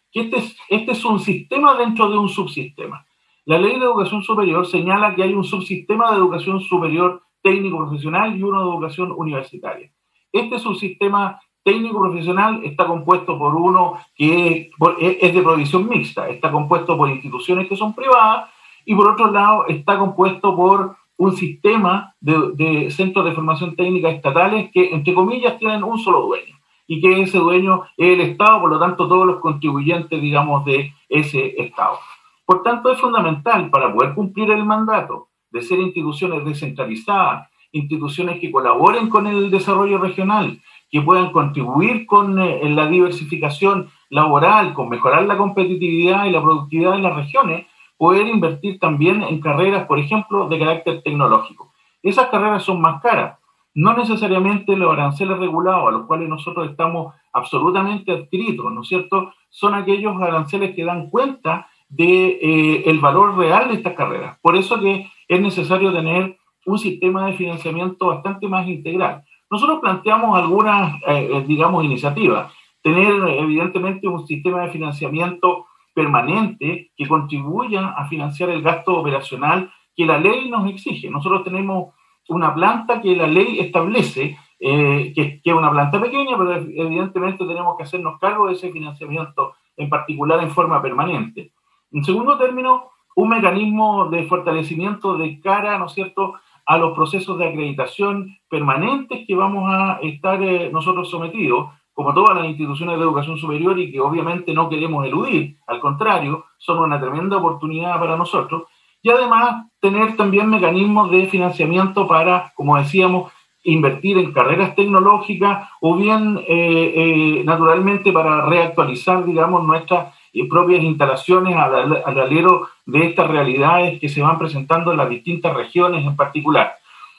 que este es, este es un sistema dentro de un subsistema. La Ley de Educación Superior señala que hay un subsistema de educación superior técnico-profesional y uno de educación universitaria. Este subsistema técnico-profesional está compuesto por uno que es de provisión mixta, está compuesto por instituciones que son privadas y por otro lado está compuesto por un sistema de, de centros de formación técnica estatales que, entre comillas, tienen un solo dueño y que ese dueño es el Estado, por lo tanto todos los contribuyentes, digamos, de ese Estado. Por tanto, es fundamental para poder cumplir el mandato de ser instituciones descentralizadas, instituciones que colaboren con el desarrollo regional, que puedan contribuir con eh, la diversificación laboral, con mejorar la competitividad y la productividad de las regiones, poder invertir también en carreras, por ejemplo, de carácter tecnológico. Esas carreras son más caras. No necesariamente los aranceles regulados, a los cuales nosotros estamos absolutamente adscritos, ¿no es cierto?, son aquellos aranceles que dan cuenta de eh, el valor real de estas carreras. Por eso que es necesario tener un sistema de financiamiento bastante más integral. Nosotros planteamos algunas, eh, digamos, iniciativas. Tener, evidentemente, un sistema de financiamiento permanente que contribuya a financiar el gasto operacional que la ley nos exige. Nosotros tenemos una planta que la ley establece, eh, que, que es una planta pequeña, pero evidentemente tenemos que hacernos cargo de ese financiamiento, en particular en forma permanente. En segundo término, un mecanismo de fortalecimiento de cara, ¿no es cierto?, a los procesos de acreditación permanentes que vamos a estar eh, nosotros sometidos, como todas las instituciones de educación superior y que obviamente no queremos eludir, al contrario, son una tremenda oportunidad para nosotros, y además tener también mecanismos de financiamiento para, como decíamos, invertir en carreras tecnológicas o bien, eh, eh, naturalmente, para reactualizar, digamos, nuestras eh, propias instalaciones al, al alero de estas realidades que se van presentando en las distintas regiones en particular.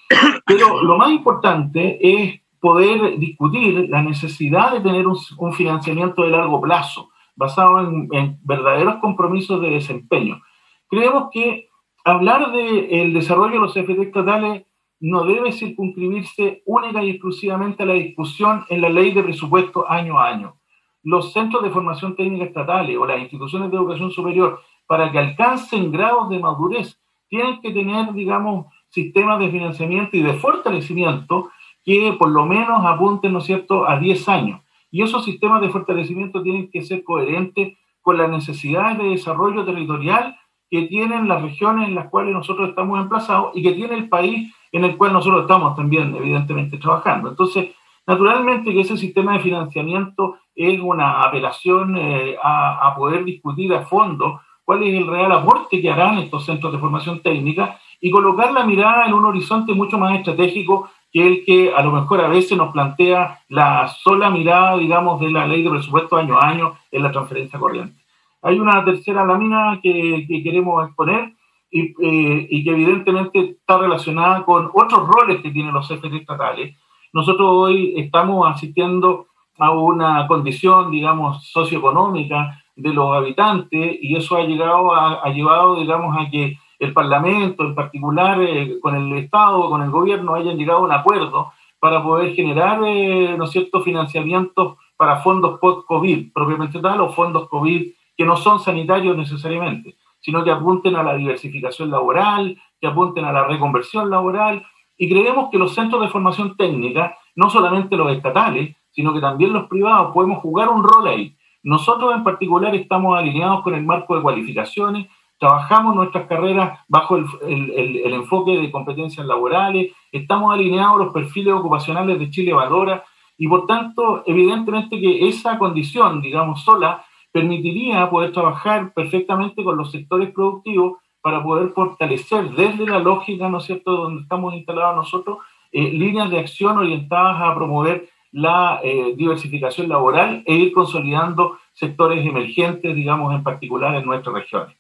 Pero lo más importante es poder discutir la necesidad de tener un, un financiamiento de largo plazo, basado en, en verdaderos compromisos de desempeño. Creemos que hablar del desarrollo de los C F T estatales no debe circunscribirse única y exclusivamente a la discusión en la ley de presupuesto año a año. Los centros de formación técnica estatales o las instituciones de educación superior, para que alcancen grados de madurez, tienen que tener, digamos, sistemas de financiamiento y de fortalecimiento que por lo menos apunten, ¿no es cierto?, a diez años. Y esos sistemas de fortalecimiento tienen que ser coherentes con las necesidades de desarrollo territorial que tienen las regiones en las cuales nosotros estamos emplazados y que tiene el país en el cual nosotros estamos también, evidentemente, trabajando. Entonces, naturalmente que ese sistema de financiamiento es una apelación eh, a, a poder discutir a fondo cuál es el real aporte que harán estos centros de formación técnica y colocar la mirada en un horizonte mucho más estratégico que el que a lo mejor a veces nos plantea la sola mirada, digamos, de la ley de presupuesto año a año en la transferencia corriente. Hay una tercera lámina que, que queremos exponer y, eh, y que evidentemente está relacionada con otros roles que tienen los C F T estatales. Nosotros hoy estamos asistiendo a una condición, digamos, socioeconómica de los habitantes y eso ha llegado a, ha llevado, digamos, a que el Parlamento, en particular eh, con el Estado, con el gobierno, hayan llegado a un acuerdo para poder generar, eh, ¿no es cierto?, financiamientos para fondos post-COVID, propiamente tal, o fondos COVID que no son sanitarios necesariamente, sino que apunten a la diversificación laboral, que apunten a la reconversión laboral, y creemos que los centros de formación técnica, no solamente los estatales, sino que también los privados, podemos jugar un rol ahí. Nosotros en particular estamos alineados con el marco de cualificaciones, trabajamos nuestras carreras bajo el, el, el, el enfoque de competencias laborales, estamos alineados a los perfiles ocupacionales de Chile Valora, y por tanto, evidentemente que esa condición, digamos, sola, permitiría poder trabajar perfectamente con los sectores productivos para poder fortalecer desde la lógica, ¿no es cierto?, donde estamos instalados nosotros, eh, líneas de acción orientadas a promover la eh, diversificación laboral e ir consolidando sectores emergentes, digamos, en particular en nuestras regiones.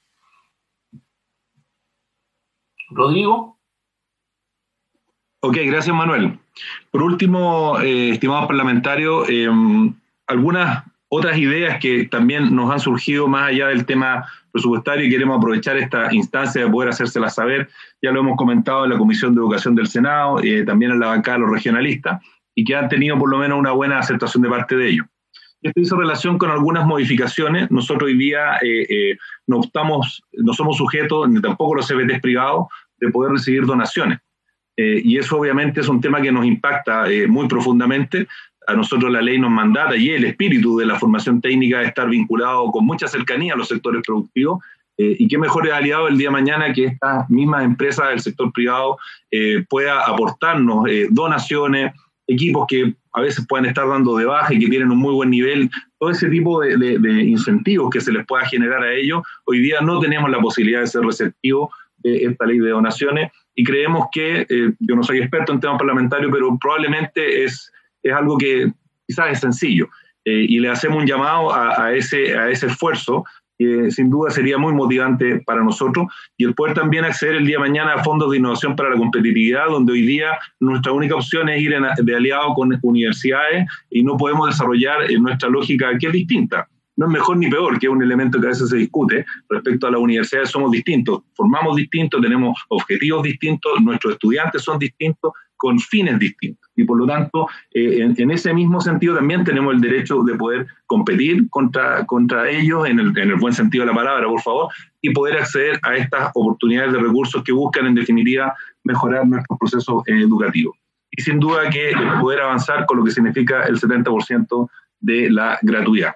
Rodrigo. Ok, gracias, Manuel. Por último, eh, estimados parlamentarios, eh, algunas otras ideas que también nos han surgido más allá del tema presupuestario y queremos aprovechar esta instancia de poder hacérselas saber. Ya lo hemos comentado en la Comisión de Educación del Senado, eh, también en la bancada de los regionalistas, y que han tenido por lo menos una buena aceptación de parte de ellos. Esto hizo relación con algunas modificaciones. Nosotros hoy día eh, eh, no optamos, no somos sujetos, ni tampoco los C F Ts privados, de poder recibir donaciones. Eh, y eso obviamente es un tema que nos impacta eh, muy profundamente. A nosotros la ley nos mandata, y el espíritu de la formación técnica es estar vinculado con mucha cercanía a los sectores productivos. Eh, y qué mejor aliado el día de mañana que estas mismas empresas del sector privado eh, pueda aportarnos eh, donaciones, equipos que a veces pueden estar dando de baja y que tienen un muy buen nivel, todo ese tipo de, de, de incentivos que se les pueda generar a ellos. Hoy día no tenemos la posibilidad de ser receptivos de esta ley de donaciones y creemos que, eh, yo no soy experto en temas parlamentarios, pero probablemente es, es algo que quizás es sencillo. Eh, y le hacemos un llamado a, a, ese, a ese esfuerzo, que sin duda sería muy motivante para nosotros, y el poder también acceder el día de mañana a fondos de innovación para la competitividad, donde hoy día nuestra única opción es ir en, de aliado con universidades y no podemos desarrollar en nuestra lógica, que es distinta. No es mejor ni peor, que es un elemento que a veces se discute. Respecto a las universidades somos distintos, formamos distintos, tenemos objetivos distintos, nuestros estudiantes son distintos, con fines distintos. Y por lo tanto, eh, en, en ese mismo sentido también tenemos el derecho de poder competir contra, contra ellos, en el, en el buen sentido de la palabra, por favor, y poder acceder a estas oportunidades de recursos que buscan, en definitiva, mejorar nuestros procesos eh, educativos. Y sin duda que poder avanzar con lo que significa el setenta por ciento de la gratuidad.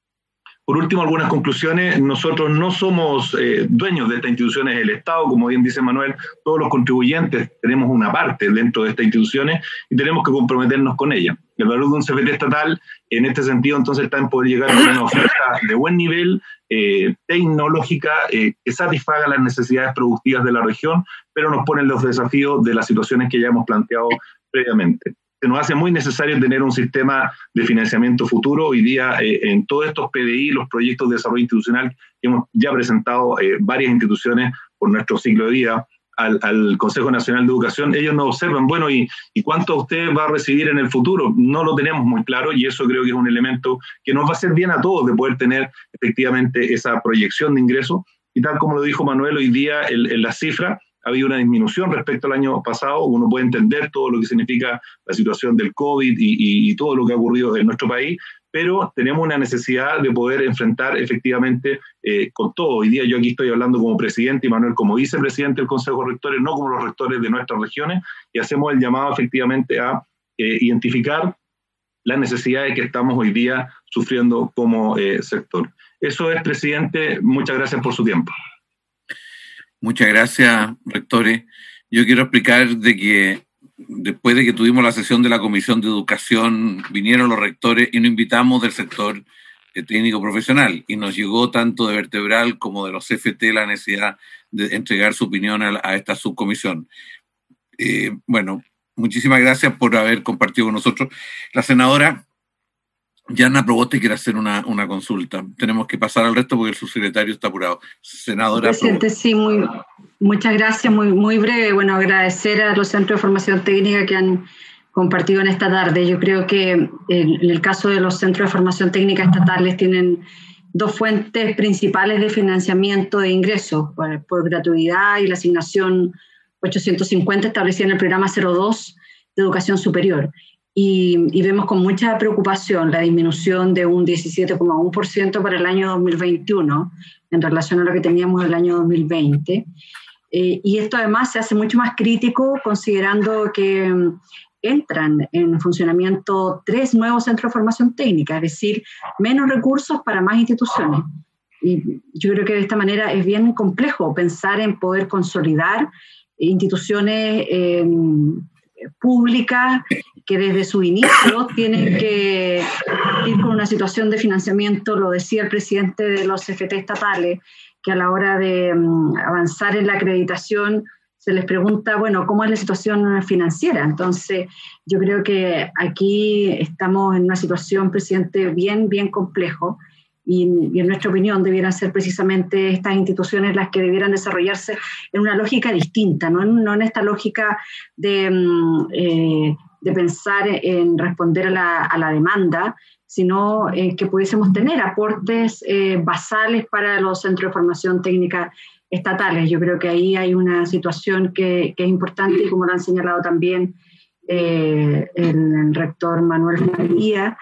Por último, algunas conclusiones. Nosotros no somos eh, dueños de estas instituciones del Estado, como bien dice Manuel, todos los contribuyentes tenemos una parte dentro de estas instituciones y tenemos que comprometernos con ellas. El valor de un C F T estatal, en este sentido, entonces está en poder llegar a una oferta de buen nivel, eh, tecnológica, eh, que satisfaga las necesidades productivas de la región, pero nos ponen los desafíos de las situaciones que ya hemos planteado previamente. Se nos hace muy necesario tener un sistema de financiamiento futuro. Hoy día, eh, en todos estos P D I, los proyectos de desarrollo institucional que hemos ya presentado eh, varias instituciones por nuestro ciclo de vida al, al Consejo Nacional de Educación, ellos nos observan, bueno, ¿y, ¿y cuánto usted va a recibir en el futuro? No lo tenemos muy claro, y eso creo que es un elemento que nos va a hacer bien a todos de poder tener efectivamente esa proyección de ingresos. Y tal como lo dijo Manuel, hoy día en, en las cifras ha habido una disminución respecto al año pasado. Uno puede entender todo lo que significa la situación del COVID y, y, y todo lo que ha ocurrido en nuestro país, pero tenemos una necesidad de poder enfrentar efectivamente eh, con todo. Hoy día yo aquí estoy hablando como presidente y Manuel como vicepresidente del Consejo de Rectores, no como los rectores de nuestras regiones, y hacemos el llamado efectivamente a eh, identificar las necesidades que estamos hoy día sufriendo como eh, sector. Eso es, presidente. Muchas gracias por su tiempo. Muchas gracias, rectores. Yo quiero explicar de que después de que tuvimos la sesión de la Comisión de Educación, vinieron los rectores y nos invitamos del sector técnico profesional, y nos llegó tanto de Vertebral como de los C F T la necesidad de entregar su opinión a, a esta subcomisión. Eh, bueno, muchísimas gracias por haber compartido con nosotros. La senadora Yana Proboste quiere hacer una, una consulta. Tenemos que pasar al resto porque el subsecretario está apurado. Senadora Presidente, Proboste. sí, muy, muchas gracias, muy, muy breve. Bueno, agradecer a los centros de formación técnica que han compartido en esta tarde. Yo creo que en el caso de los centros de formación técnica estatales tienen dos fuentes principales de financiamiento de ingresos, por, por gratuidad y la asignación ochocientos cincuenta establecida en el programa cero dos de educación superior. Y, y vemos con mucha preocupación la disminución de un diecisiete coma uno por ciento para el año dos mil veintiuno en relación a lo que teníamos en el año dos mil veinte. Eh, y esto además se hace mucho más crítico considerando que um, entran en funcionamiento tres nuevos centros de formación técnica, es decir, menos recursos para más instituciones. Y yo creo que de esta manera es bien complejo pensar en poder consolidar instituciones eh, públicas que desde su inicio tienen que ir con una situación de financiamiento, lo decía el presidente de los C F T estatales, que a la hora de um, avanzar en la acreditación se les pregunta, bueno, ¿cómo es la situación financiera? Entonces, yo creo que aquí estamos en una situación, presidente, bien, bien complejo, y, y en nuestra opinión debieran ser precisamente estas instituciones las que debieran desarrollarse en una lógica distinta, no en, no en esta lógica de... Um, eh, de pensar en responder a la, a la demanda, sino eh, que pudiésemos tener aportes eh, basales para los centros de formación técnica estatales. Yo creo que ahí hay una situación que, que es importante, y como lo han señalado también eh, el, el rector Manuel Faría,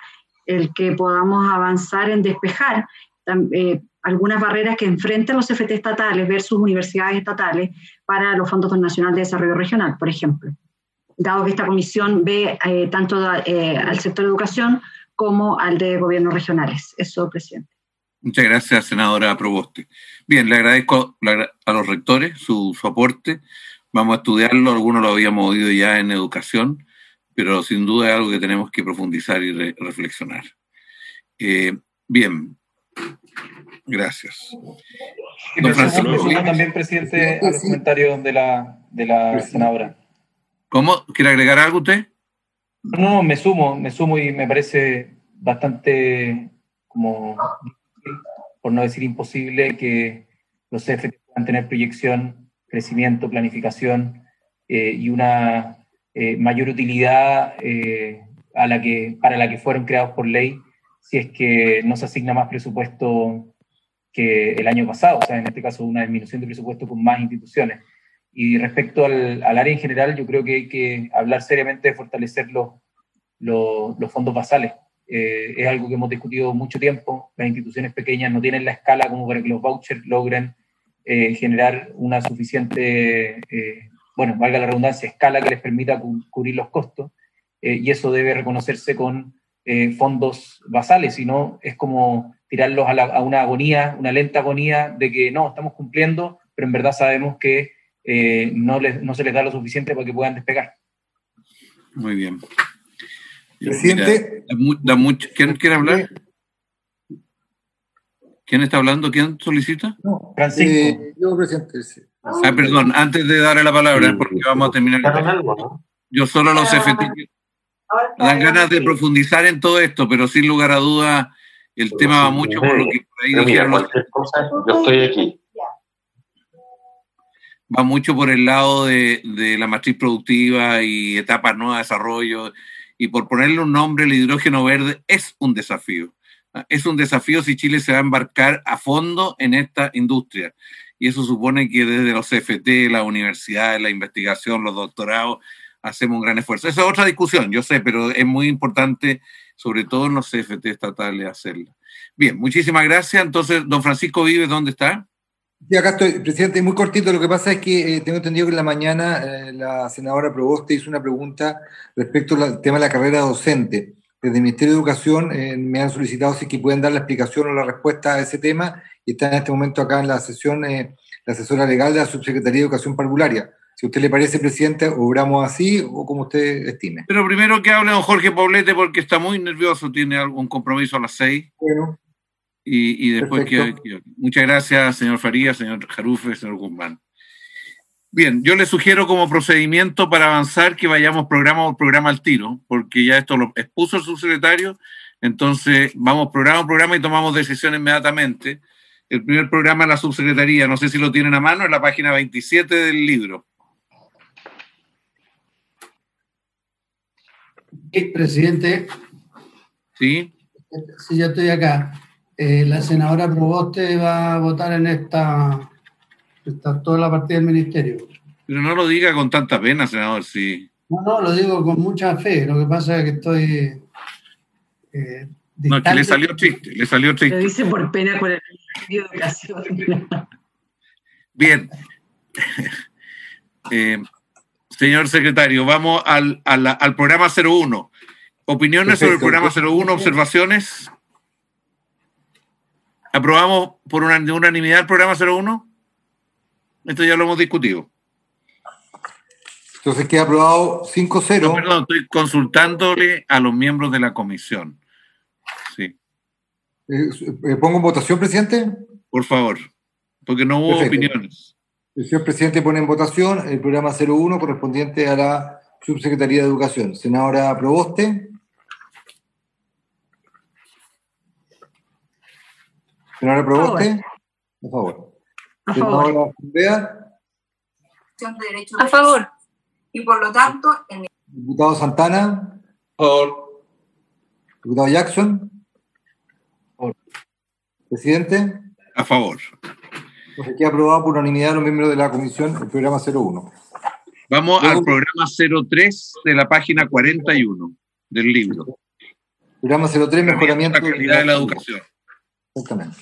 el que podamos avanzar en despejar eh, algunas barreras que enfrentan los F T estatales versus universidades estatales para los fondos nacionales de desarrollo regional, por ejemplo, dado que esta comisión ve eh, tanto eh, al sector de educación como al de gobiernos regionales. Eso, presidente. Muchas gracias, senadora Proboste. Bien, le agradezco a los rectores su, su aporte. Vamos a estudiarlo, algunos lo habíamos oído ya en educación, pero sin duda es algo que tenemos que profundizar y re, reflexionar. Eh, bien, gracias. Y me sumo, me sumo también, presidente, a los comentarios de la, de la senadora. ¿Cómo? ¿Quiere agregar algo usted? No, no, me sumo, me sumo y me parece bastante, como, por no decir imposible, que los C F T puedan tener proyección, crecimiento, planificación eh, y una eh, mayor utilidad eh, a la que, para la que fueron creados por ley, si es que no se asigna más presupuesto que el año pasado, o sea, en este caso una disminución de presupuesto con más instituciones. Y respecto al, al área en general, yo creo que hay que hablar seriamente de fortalecer los, los, los fondos basales. Eh, es algo que hemos discutido mucho tiempo. Las instituciones pequeñas no tienen la escala como para que los vouchers logren eh, generar una suficiente, eh, bueno, valga la redundancia, escala que les permita cu- cubrir los costos, eh, y eso debe reconocerse con eh, fondos basales, si no es como tirarlos a, la, a una agonía, una lenta agonía de que no, estamos cumpliendo, pero en verdad sabemos que eh, no, les, no se les da lo suficiente para que puedan despegar. Muy bien. Presidente. Mira, da, da mucho, ¿quién quiere hablar? ¿Quién está hablando? ¿Quién solicita? No, Francisco. Eh, yo, presidente. Sí. Ah, perdón, antes de darle la palabra, porque vamos a terminar. Yo solo los F T dan ganas de profundizar en todo esto, pero sin lugar a dudas el pero tema sí, va mucho por lo que por ahí dijeron los... cosa, yo estoy aquí. Va mucho por el lado de, de la matriz productiva y etapas nuevas de desarrollo, y por ponerle un nombre, el hidrógeno verde es un desafío. Es un desafío si Chile se va a embarcar a fondo en esta industria. Y eso supone que desde los C F T, las universidades, la investigación, los doctorados, hacemos un gran esfuerzo. Esa es otra discusión, yo sé, pero es muy importante, sobre todo en los C F T estatales, hacerla. Bien, muchísimas gracias. Entonces, don Francisco Vives, ¿dónde está? Sí, acá estoy, presidente, muy cortito. Lo que pasa es que eh, tengo entendido que en la mañana eh, la senadora Proboste hizo una pregunta respecto al tema de la carrera docente. Desde el Ministerio de Educación eh, me han solicitado si que pueden dar la explicación o la respuesta a ese tema, y está en este momento acá en la sesión eh, la asesora legal de la Subsecretaría de Educación Parvularia. Si a usted le parece, presidente, obramos así o como usted estime. Pero primero que hable don Jorge Poblete, porque está muy nervioso, tiene algún compromiso a las seis. Bueno. Y, y después que, que... Muchas gracias, señor Farías, señor Jarufe, señor Guzmán. Bien, yo le sugiero como procedimiento para avanzar que vayamos programa por programa al tiro, porque ya esto lo expuso el subsecretario, entonces vamos programa por programa y tomamos decisión inmediatamente. El primer programa de la subsecretaría, no sé si lo tienen a mano, es la página veintisiete del libro. Sí, presidente. Sí. Sí, yo estoy acá. Eh, la senadora Proboste va a votar en esta, esta toda la partida del ministerio. Pero no lo diga con tanta pena, senador, sí. No, no, lo digo con mucha fe. Lo que pasa es que estoy... Eh, no, es que le salió triste, le salió triste. Lo dice por pena con el Ministerio de Educación. Bien. eh, señor secretario, vamos al, al, al programa cero uno. ¿Opiniones Perfecto. sobre el programa cero uno? ¿Observaciones? ¿Aprobamos por una, de unanimidad el programa cero uno? Esto ya lo hemos discutido. Entonces queda aprobado cinco cero. No, perdón, estoy consultándole a los miembros de la comisión. Sí. Eh, ¿Pongo en votación, presidente? Por favor, porque no hubo Perfecto. opiniones. El señor presidente pone en votación el programa cero uno correspondiente a la Subsecretaría de Educación. Senadora Proboste. Senadora Proboste. A favor. A favor. favor. A favor. Y por lo tanto... El... Diputado Santana. A favor. Diputado Jackson. A favor. Presidente. A favor. Entonces queda aprobado por unanimidad los miembros de la comisión el programa cero uno. Vamos Luego, al programa cero tres de la página cuarenta y uno del libro. Programa cero tres, mejoramiento de la calidad de la educación. Exactamente.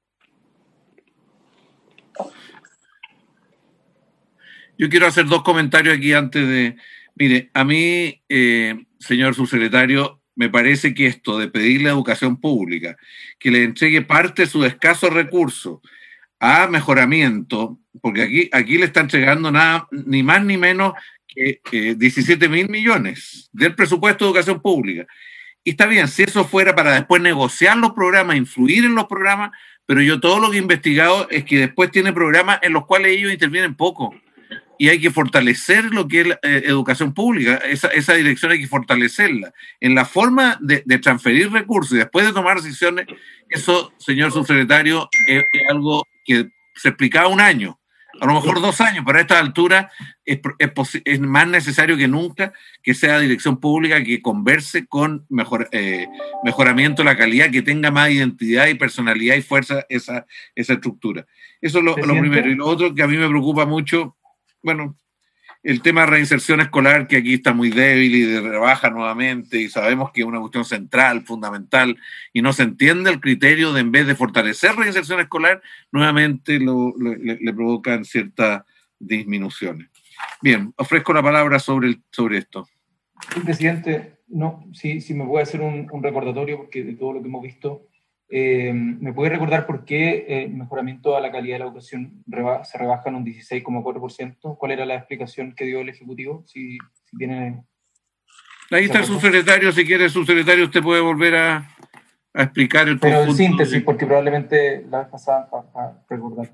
Yo quiero hacer dos comentarios aquí antes de... Mire, a mí, eh, señor subsecretario, me parece que esto de pedirle a educación pública que le entregue parte de su escaso recurso a mejoramiento, porque aquí, aquí le está entregando nada, ni más ni menos que eh, diecisiete mil millones del presupuesto de educación pública. Y está bien, si eso fuera para después negociar los programas, influir en los programas, pero yo todo lo que he investigado es que después tiene programas en los cuales ellos intervienen poco. Y hay que fortalecer lo que es la eh, educación pública, esa, esa dirección hay que fortalecerla. En la forma de, de transferir recursos y después de tomar decisiones, eso, señor subsecretario, es, es algo que se explicaba un año, a lo mejor dos años, pero a esta altura es, es, es más necesario que nunca que sea dirección pública que converse con mejor, eh, mejoramiento de la calidad, que tenga más identidad y personalidad y fuerza esa, esa estructura. Eso es lo, lo primero. Y lo otro que a mí me preocupa mucho, bueno, el tema de reinserción escolar, que aquí está muy débil y de rebaja nuevamente, y sabemos que es una cuestión central, fundamental, y no se entiende el criterio de, en vez de fortalecer reinserción escolar, nuevamente lo, lo, le, le provocan ciertas disminuciones. Bien, ofrezco la palabra sobre, el, sobre esto. Sí, presidente, no, sí, sí me puede hacer un, un recordatorio, porque de todo lo que hemos visto, Eh, ¿me puede recordar por qué el mejoramiento a la calidad de la educación reba se rebaja en un dieciséis coma cuatro por ciento? ¿Cuál era la explicación que dio el Ejecutivo? Si, si tiene... Ahí está el subsecretario, si quiere, subsecretario, usted puede volver a, a explicar el Pero conjunto. en síntesis, de... porque probablemente la vez pasada, para, para recordar.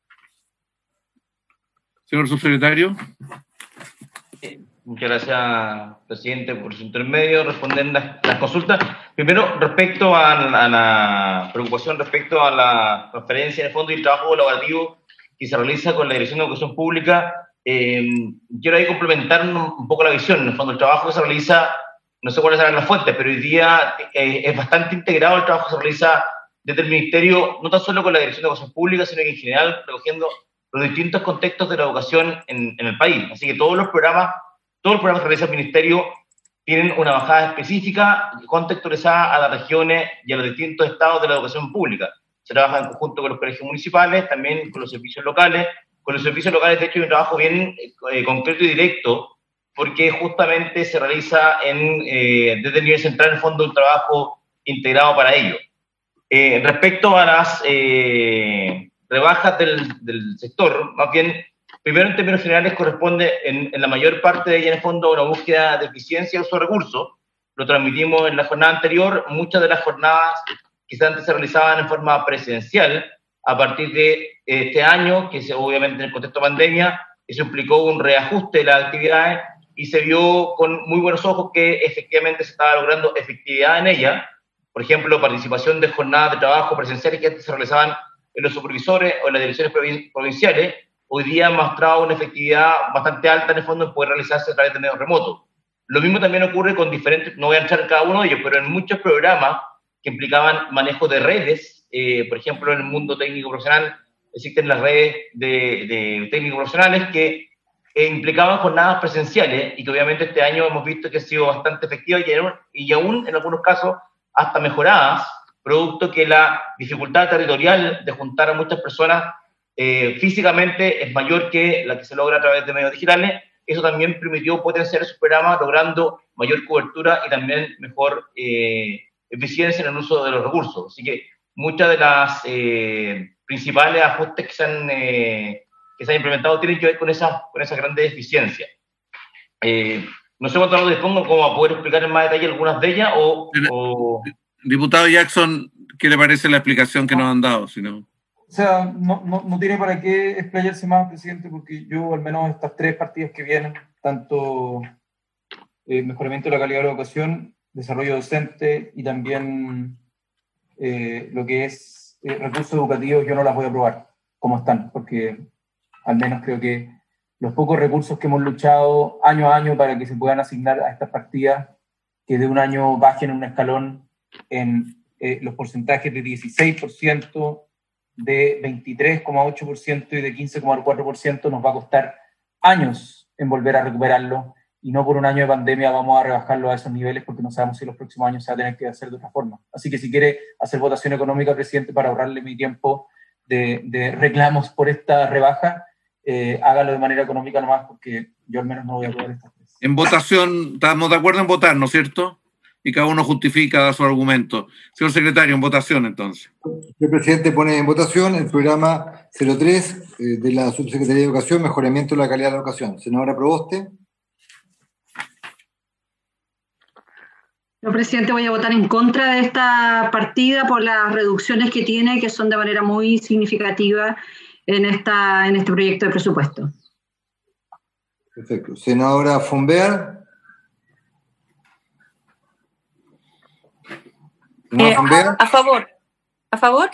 Señor subsecretario. Muchas gracias, presidente, por su intermedio. Responder las, las consultas. Primero, respecto a, a la preocupación respecto a la transferencia de fondo y el trabajo colaborativo que se realiza con la Dirección de Educación Pública, eh, quiero ahí complementar un, un poco la visión. En el fondo, el trabajo que se realiza, no sé cuáles serán las fuentes, pero hoy día eh, es bastante integrado el trabajo que se realiza desde el Ministerio, no tan solo con la Dirección de Educación Pública, sino que en general recogiendo los distintos contextos de la educación en, en el país. Así que todos los programas Todos los programas que realiza el Ministerio tienen una bajada específica contextualizada a las regiones y a los distintos estados de la educación pública. Se trabaja en conjunto con los colegios municipales, también con los servicios locales. Con los servicios locales, de hecho, hay un trabajo bien eh, concreto y directo, porque justamente se realiza en, eh, desde el nivel central, en el fondo, un trabajo integrado para ello. Eh, respecto a las eh, rebajas del, del sector, más bien, primero, en términos generales, corresponde en, en la mayor parte de ella, en el fondo, a una búsqueda de eficiencia de uso de recursos. Lo transmitimos en la jornada anterior. Muchas de las jornadas quizás antes se realizaban en forma presencial. A partir de este año, que se, obviamente en el contexto de pandemia, eso implicó un reajuste de las actividades y se vio con muy buenos ojos que efectivamente se estaba logrando efectividad en ella. Por ejemplo, participación de jornadas de trabajo presenciales que antes se realizaban en los supervisores o en las direcciones provinciales, hoy día ha mostrado una efectividad bastante alta en el fondo en poder realizarse a través de medios remotos. Lo mismo también ocurre con diferentes, no voy a entrar en cada uno de ellos, pero en muchos programas que implicaban manejo de redes, eh, por ejemplo, en el mundo técnico profesional existen las redes de, de técnicos profesionales que eh, implicaban jornadas presenciales y que obviamente este año hemos visto que ha sido bastante efectiva y, y aún en algunos casos hasta mejoradas, producto que la dificultad territorial de juntar a muchas personas Eh, físicamente es mayor que la que se logra a través de medios digitales. Eso también permitió potenciar esos programas, logrando mayor cobertura y también mejor eh, eficiencia en el uso de los recursos. Así que muchas de las eh, principales ajustes que se, han, eh, que se han implementado tienen que ver con esa, con esa grande eficiencia. Eh, no sé cuánto lo dispongo como a poder explicar en más detalle algunas de ellas o... o... Diputado Jackson, ¿qué le parece la explicación que nos han dado? Si no... O sea, no, no, no tiene para qué explayarse más, presidente, porque yo, al menos estas tres partidas que vienen, tanto eh, mejoramiento de la calidad de la educación, desarrollo docente y también eh, lo que es eh, recursos educativos, yo no las voy a aprobar como están, porque al menos creo que los pocos recursos que hemos luchado año a año para que se puedan asignar a estas partidas, que de un año bajen un escalón en eh, los porcentajes de dieciséis por ciento, de veintitrés coma ocho por ciento y de quince coma cuatro por ciento, nos va a costar años en volver a recuperarlo y no por un año de pandemia vamos a rebajarlo a esos niveles porque no sabemos si los próximos años se va a tener que hacer de otra forma. Así que si quiere hacer votación económica, presidente, para ahorrarle mi tiempo de, de reclamos por esta rebaja, eh, hágalo de manera económica nomás, porque yo al menos no voy a poder estar. En votación, estamos de acuerdo en votar, ¿no es cierto? Y cada uno justifica, da su argumento. Señor secretario, en votación entonces. El presidente pone en votación el programa cero tres eh, de la Subsecretaría de Educación, Mejoramiento de la Calidad de la Educación. Senadora Proboste. Yo, presidente, voy a votar en contra de esta partida por las reducciones que tiene, que son de manera muy significativa en, esta, en este proyecto de presupuesto. Perfecto. Senadora Fonbear. Eh, a favor. ¿A favor?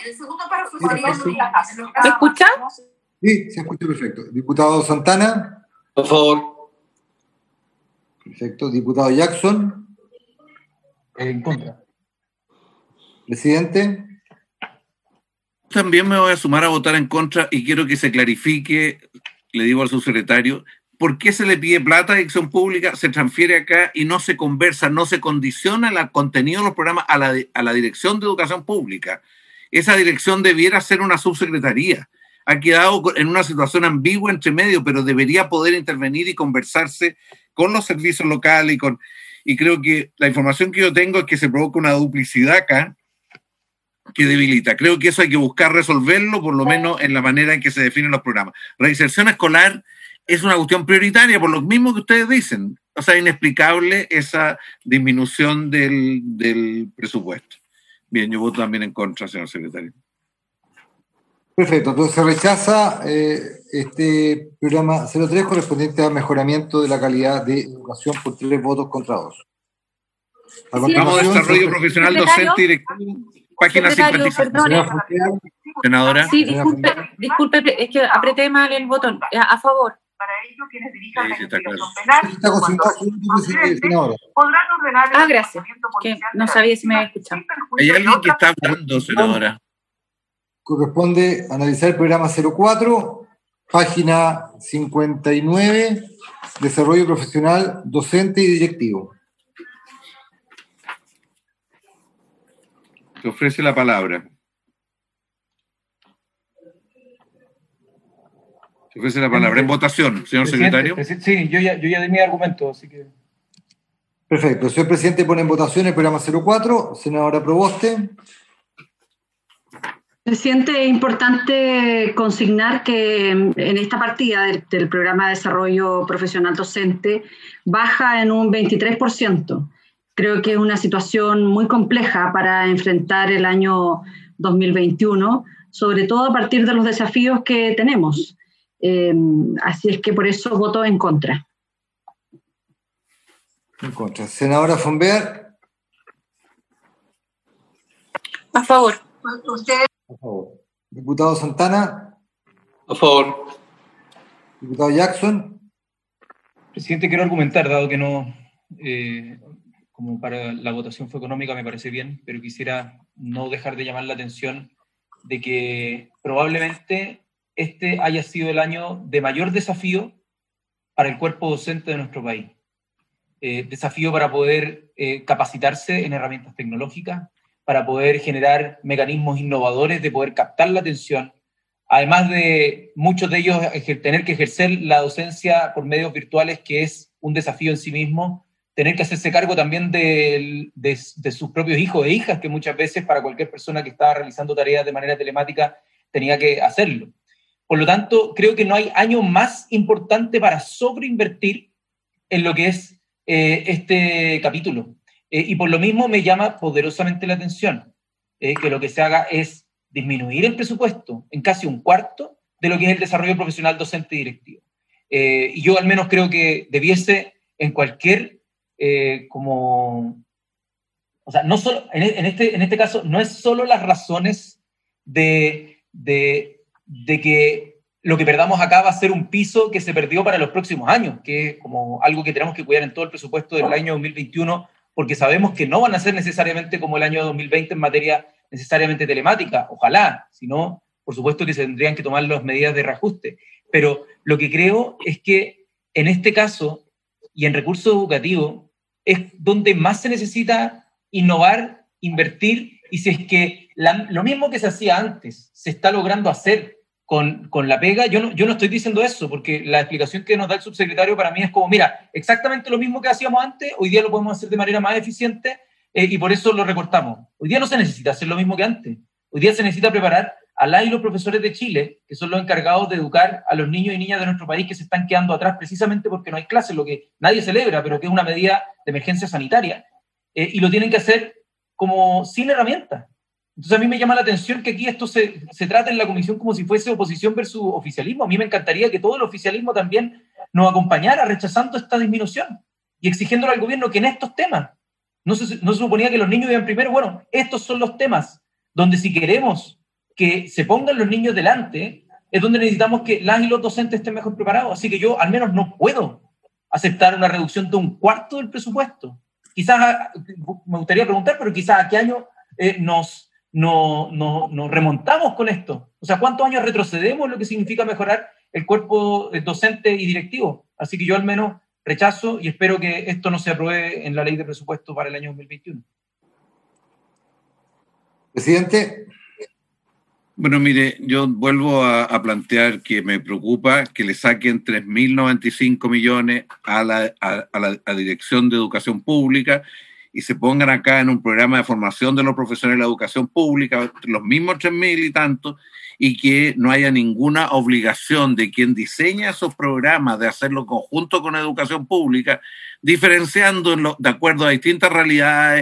¿Se escucha? Sí, se escucha perfecto. Diputado Santana. A favor. Perfecto. Diputado Jackson. En contra. Presidente. También me voy a sumar a votar en contra y quiero que se clarifique, le digo al subsecretario, ¿por qué se le pide plata de acción pública, se transfiere acá y no se conversa, no se condiciona el contenido de los programas a la, a la Dirección de Educación Pública? Esa dirección debiera ser una subsecretaría. Ha quedado en una situación ambigua entre medio, pero debería poder intervenir y conversarse con los servicios locales y con... Y creo que la información que yo tengo es que se provoca una duplicidad acá que debilita. Creo que eso hay que buscar resolverlo, por lo menos en la manera en que se definen los programas. Reinserción escolar es una cuestión prioritaria, por lo mismo que ustedes dicen. O sea, inexplicable esa disminución del, del presupuesto. Bien, yo voto también en contra, señor secretario. Perfecto, entonces se rechaza eh, este programa cero tres correspondiente al mejoramiento de la calidad de educación por tres votos contra dos. A Vamos a desarrollo profesional docente y directivo, página cincuenta y cinco. Senadora. Sí, disculpe, disculpe, es que apreté mal el botón. A favor. Para ello, quienes dirijan Sí, la sí, está investigación claro. penal Está concentrado, senadora. podrán ordenar el Ah, gracias. procedimiento Que policial no de la sabía si me había víctima escuchado. sin perjuicio Hay de alguien que otras está hablando, senadora. Corresponde analizar el programa cero cuatro, página cincuenta y nueve, desarrollo profesional docente y directivo. Te ofrece la palabra. Te ofrece la palabra. En votación, señor secretario. Sí, yo ya, yo ya di mi argumento, así que... Perfecto. Señor presidente, pone en votación el programa cero cuatro. Senadora Proboste. Presidente, es importante consignar que en esta partida del, del programa de desarrollo profesional docente baja en un veintitrés por ciento. Creo que es una situación muy compleja para enfrentar el año dos mil veintiuno, sobre todo a partir de los desafíos que tenemos. Eh, así es que por eso voto en contra. En contra. Senadora Fonbear. A favor. Ustedes. A favor. Diputado Santana. A favor. Diputado Jackson. Presidente, quiero argumentar, dado que no, eh, como para la votación fue económica, me parece bien, pero quisiera no dejar de llamar la atención de que probablemente este haya sido el año de mayor desafío para el cuerpo docente de nuestro país. Eh, desafío para poder eh, capacitarse en herramientas tecnológicas, para poder generar mecanismos innovadores de poder captar la atención, además de muchos de ellos tener que ejercer la docencia por medios virtuales, que es un desafío en sí mismo, tener que hacerse cargo también de, de, de sus propios hijos e hijas, que muchas veces para cualquier persona que estaba realizando tareas de manera telemática tenía que hacerlo. Por lo tanto, creo que no hay año más importante para sobreinvertir en lo que es eh, este capítulo. Eh, y por lo mismo me llama poderosamente la atención eh, que lo que se haga es disminuir el presupuesto en casi un cuarto de lo que es el desarrollo profesional docente y directivo. Eh, y yo al menos creo que debiese en cualquier, eh, como, o sea, no solo, en, en, este, en este caso no es solo las razones de, de, de que lo que perdamos acá va a ser un piso que se perdió para los próximos años, que es como algo que tenemos que cuidar en todo el presupuesto del año dos mil veintiuno, porque sabemos que no van a ser necesariamente como el año dos mil veinte en materia necesariamente telemática, ojalá, sino, por supuesto que se tendrían que tomar las medidas de reajuste. Pero lo que creo es que en este caso, y en recursos educativos es donde más se necesita innovar, invertir, y si es que la, lo mismo que se hacía antes se está logrando hacer con, con la pega, yo no, yo no estoy diciendo eso, porque la explicación que nos da el subsecretario para mí es como, mira, exactamente lo mismo que hacíamos antes, hoy día lo podemos hacer de manera más eficiente eh, y por eso lo recortamos. Hoy día no se necesita hacer lo mismo que antes, hoy día se necesita preparar a las y los profesores de Chile, que son los encargados de educar a los niños y niñas de nuestro país que se están quedando atrás precisamente porque no hay clases, lo que nadie celebra, pero que es una medida de emergencia sanitaria, eh, y lo tienen que hacer como sin herramientas. Entonces a mí me llama la atención que aquí esto se, se trata en la comisión como si fuese oposición versus oficialismo. A mí me encantaría que todo el oficialismo también nos acompañara rechazando esta disminución y exigiéndole al gobierno que en estos temas, no se, no se suponía que los niños iban primero, bueno, estos son los temas donde si queremos que se pongan los niños delante, es donde necesitamos que las y los docentes estén mejor preparados. Así que yo al menos no puedo aceptar una reducción de un cuarto del presupuesto. Quizás, me gustaría preguntar, pero quizás a qué año eh, nos, no, no, nos remontamos con esto. O sea, ¿cuántos años retrocedemos en lo que significa mejorar el cuerpo docente y directivo? Así que yo al menos rechazo y espero que esto no se apruebe en la ley de presupuesto para el año dos mil veintiuno. Presidente. Bueno, mire, yo vuelvo a, a plantear que me preocupa que le saquen tres mil noventa y cinco millones a la, a, a la a Dirección de Educación Pública y se pongan acá en un programa de formación de los profesores de la educación pública, los mismos tres mil y tanto, y que no haya ninguna obligación de quien diseña esos programas de hacerlo conjunto con educación pública, diferenciando en lo, de acuerdo a distintas realidades,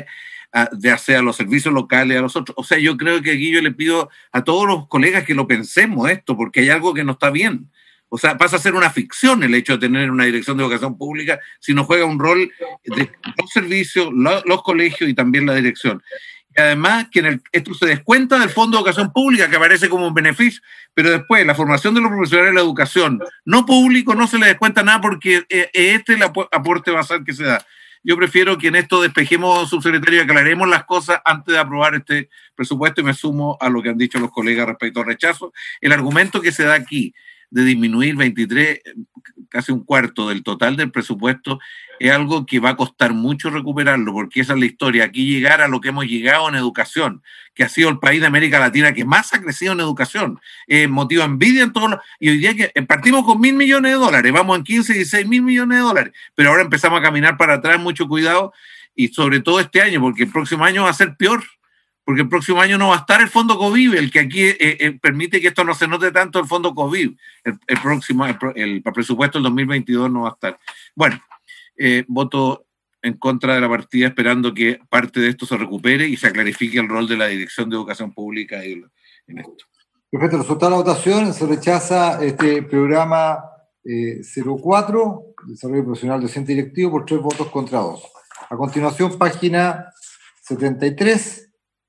ya sea a los servicios locales, a los otros. O sea, yo creo que aquí yo le pido a todos los colegas que lo pensemos esto, porque hay algo que no está bien. O sea, pasa a ser una ficción el hecho de tener una dirección de educación pública si no juega un rol de los servicios, los, los colegios y también la dirección. Y además, que en el, esto se descuenta del Fondo de Educación Pública, que aparece como un beneficio, pero después la formación de los profesionales de la educación no público no se le descuenta nada porque este es el aporte basal que se da. Yo prefiero que en esto despejemos, subsecretario, y aclaremos las cosas antes de aprobar este presupuesto y me sumo a lo que han dicho los colegas respecto al rechazo. El argumento que se da aquí de disminuir veintitrés, casi un cuarto del total del presupuesto, es algo que va a costar mucho recuperarlo, porque esa es la historia. Aquí llegar a lo que hemos llegado en educación, que ha sido el país de América Latina que más ha crecido en educación, eh, motiva envidia en todos los... Y hoy día que partimos con mil millones de dólares, vamos en quince, dieciséis mil millones de dólares, pero ahora empezamos a caminar para atrás, mucho cuidado, y sobre todo este año, porque el próximo año va a ser peor, porque el próximo año no va a estar el fondo COVID, el que aquí eh, eh, permite que esto no se note tanto el fondo COVID. El, el próximo, el, el presupuesto del dos mil veintidós no va a estar. Bueno, eh, voto en contra de la partida esperando que parte de esto se recupere y se clarifique el rol de la Dirección de Educación Pública en esto. Perfecto, resultado de la votación, se rechaza este programa eh, cero cuatro, Desarrollo Profesional Docente Directivo, por tres votos contra dos. A continuación, página setenta y tres.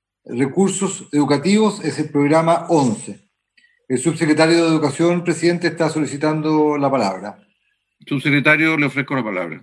Recursos educativos es el programa once. El subsecretario de Educación, presidente, está solicitando la palabra. Subsecretario, le ofrezco la palabra.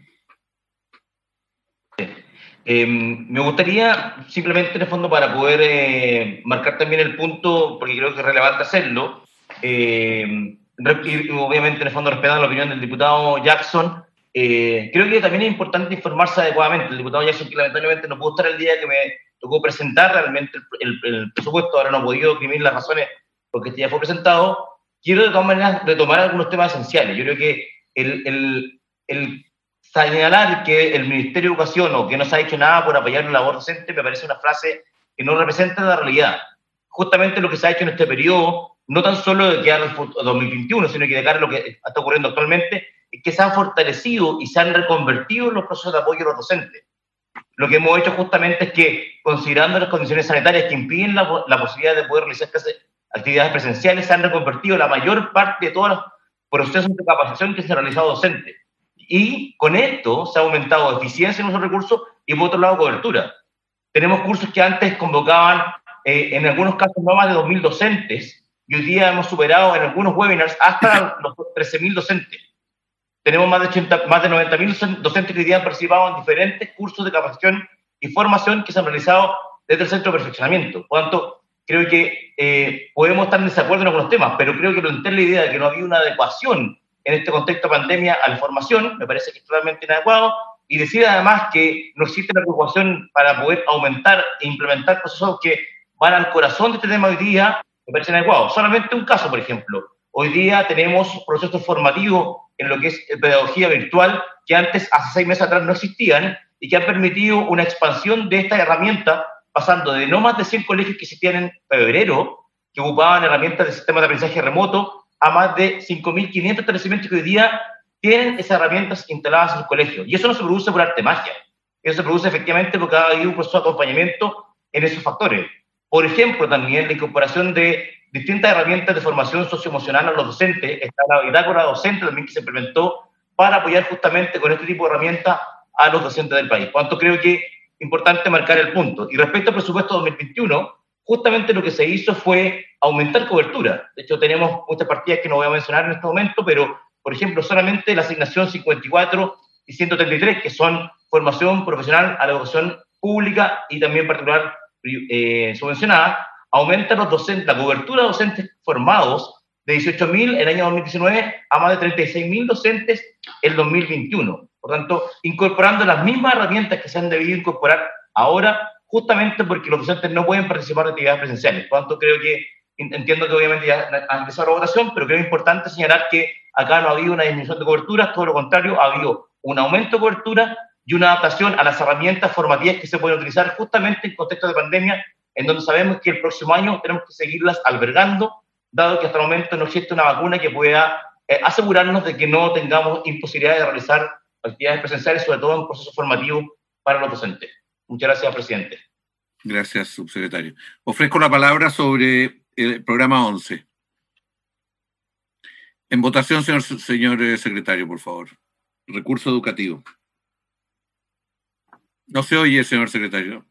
Eh, me gustaría simplemente, en el fondo, para poder eh, marcar también el punto, porque creo que es relevante hacerlo, eh, y obviamente, en el fondo, respetando la opinión del diputado Jackson, eh, creo que también es importante informarse adecuadamente. El diputado Jackson, que lamentablemente no pudo estar el día que me tocó presentar realmente el, el, el presupuesto, ahora no he podido imprimir las razones porque este ya fue presentado, quiero de todas maneras retomar algunos temas esenciales. Yo creo que el, el, el señalar que el Ministerio de Educación o que no se ha hecho nada por apoyar la labor docente me parece una frase que no representa la realidad. Justamente lo que se ha hecho en este periodo, no tan solo de cara al dos mil veintiuno, sino que de cara a lo que está ocurriendo actualmente, es que se han fortalecido y se han reconvertido los procesos de apoyo a los docentes. Lo que hemos hecho justamente es que, considerando las condiciones sanitarias que impiden la, la posibilidad de poder realizar actividades presenciales, se han reconvertido la mayor parte de todos los procesos de capacitación que se han realizado docentes. Y con esto se ha aumentado eficiencia en nuestros recursos y, por otro lado, cobertura. Tenemos cursos que antes convocaban, eh, en algunos casos, no más de dos mil docentes, y hoy día hemos superado en algunos webinars hasta los trece mil docentes. Tenemos más de, ochenta, más de noventa mil docentes que hoy día han participado en diferentes cursos de capacitación y formación que se han realizado desde el Centro de Perfeccionamiento. Por lo tanto, creo que eh, podemos estar en desacuerdo en algunos temas, pero creo que plantear la idea de que no había una adecuación en este contexto de pandemia a la formación, me parece que es totalmente inadecuado, y decir además que no existe la preocupación para poder aumentar e implementar procesos que van al corazón de este tema hoy día, me parece inadecuado. Solamente un caso, por ejemplo. Hoy día tenemos procesos formativos en lo que es pedagogía virtual que antes, hace seis meses atrás, no existían y que han permitido una expansión de esta herramienta, pasando de no más de cien colegios que existían en febrero, que ocupaban herramientas del sistema de aprendizaje remoto, a más de cinco mil quinientos establecimientos que hoy día tienen esas herramientas instaladas en sus colegios. Y eso no se produce por arte magia. Eso se produce efectivamente porque ha habido un proceso de acompañamiento en esos factores. Por ejemplo, también la incorporación de distintas herramientas de formación socioemocional a los docentes. Está la bitácora docente también que se implementó para apoyar justamente con este tipo de herramientas a los docentes del país. Por tanto, creo que es importante marcar el punto. Y respecto al presupuesto dos mil veintiuno, justamente lo que se hizo fue aumentar cobertura. De hecho, tenemos muchas partidas que no voy a mencionar en este momento, pero, por ejemplo, solamente la asignación cincuenta y cuatro y ciento treinta y tres, que son formación profesional a la educación pública y también particular eh, subvencionada, aumenta los docentes, la cobertura de docentes formados de dieciocho mil en el año dos mil diecinueve a más de treinta y seis mil docentes en el dos mil veintiuno. Por tanto, incorporando las mismas herramientas que se han debido incorporar ahora, justamente porque los docentes no pueden participar de actividades presenciales. Por tanto, creo que, entiendo que obviamente ya ha empezado la votación, pero creo importante señalar que acá no ha habido una disminución de cobertura, todo lo contrario, ha habido un aumento de cobertura y una adaptación a las herramientas formativas que se pueden utilizar justamente en contexto de pandemia, en donde sabemos que el próximo año tenemos que seguirlas albergando, dado que hasta el momento no existe una vacuna que pueda eh, asegurarnos de que no tengamos imposibilidad de realizar actividades presenciales, sobre todo en procesos formativos para los docentes. Muchas gracias, presidente. Gracias, subsecretario. Ofrezco la palabra sobre el programa once. En votación, señor, señor secretario, por favor. Recurso educativo. No se oye, señor secretario.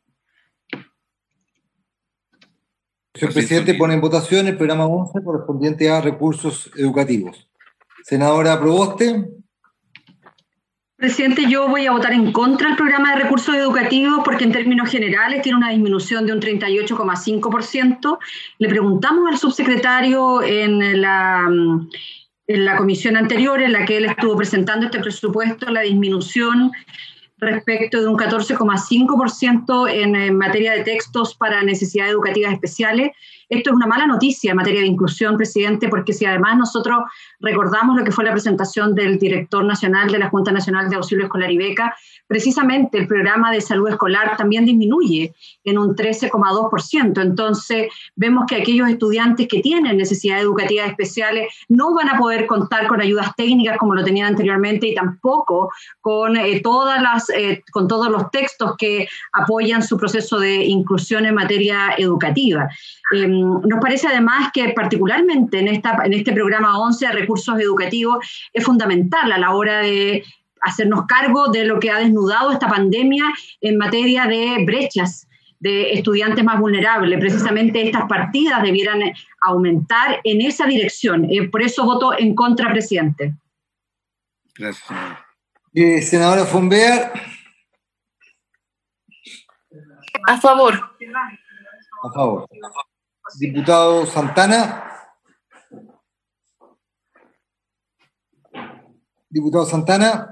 Señor presidente, pone en votación el programa once correspondiente a recursos educativos. Senadora Proboste. Presidente, yo voy a votar en contra del programa de recursos educativos porque en términos generales tiene una disminución de un treinta y ocho coma cinco por ciento. Le preguntamos al subsecretario en la, en la comisión anterior en la que él estuvo presentando este presupuesto la disminución respecto de un catorce coma cinco por ciento en, en materia de textos para necesidades educativas especiales. Esto es una mala noticia en materia de inclusión, presidente, porque si además nosotros recordamos lo que fue la presentación del director nacional de la Junta Nacional de Auxilio Escolar y Beca, precisamente el programa de salud escolar también disminuye en un trece coma dos por ciento. Entonces, vemos que aquellos estudiantes que tienen necesidades educativas especiales no van a poder contar con ayudas técnicas como lo tenían anteriormente y tampoco con, eh, todas las, eh, con todos los textos que apoyan su proceso de inclusión en materia educativa. Eh, nos parece además que particularmente en, esta, en este programa once de recursos educativos es fundamental a la hora de hacernos cargo de lo que ha desnudado esta pandemia en materia de brechas de estudiantes más vulnerables. Precisamente estas partidas debieran aumentar en esa dirección. Eh, por eso voto en contra, presidente. Gracias. Eh, senadora Fonbear. A favor. A favor. Diputado Santana. Diputado Santana.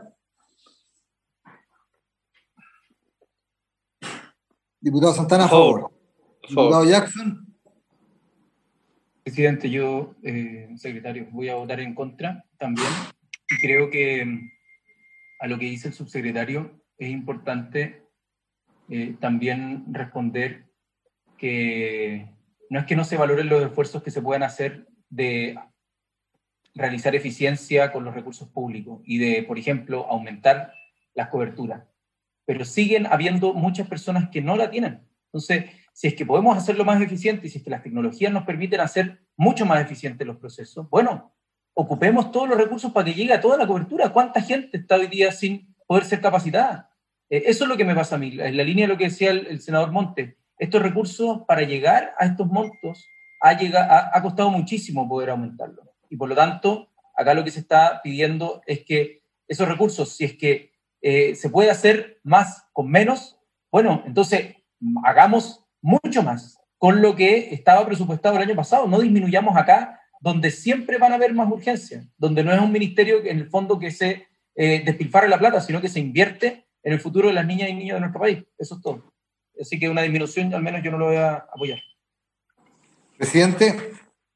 Diputado Santana, a favor. favor. Diputado Jackson. Presidente, yo, eh, secretario, voy a votar en contra también. Y creo que a lo que dice el subsecretario es importante eh, también responder que no es que no se valoren los esfuerzos que se puedan hacer de realizar eficiencia con los recursos públicos y de, por ejemplo, aumentar las coberturas. Pero siguen habiendo muchas personas que no la tienen. Entonces, si es que podemos hacerlo más eficiente y si es que las tecnologías nos permiten hacer mucho más eficientes los procesos, bueno, ocupemos todos los recursos para que llegue a toda la cobertura. ¿Cuánta gente está hoy día sin poder ser capacitada? Eh, eso es lo que me pasa a mí, en la línea de lo que decía el, el senador Montes. Estos recursos, para llegar a estos montos, ha, llegado, ha, ha costado muchísimo poder aumentarlos. Y por lo tanto, acá lo que se está pidiendo es que esos recursos, si es que eh, se puede hacer más con menos, bueno, entonces hagamos mucho más con lo que estaba presupuestado el año pasado. No disminuyamos acá donde siempre van a haber más urgencias, donde no es un ministerio en el fondo que se eh, despilfarre la plata, sino que se invierte en el futuro de las niñas y niños de nuestro país. Eso es todo. Así que una disminución, al menos yo no lo voy a apoyar. Presidente.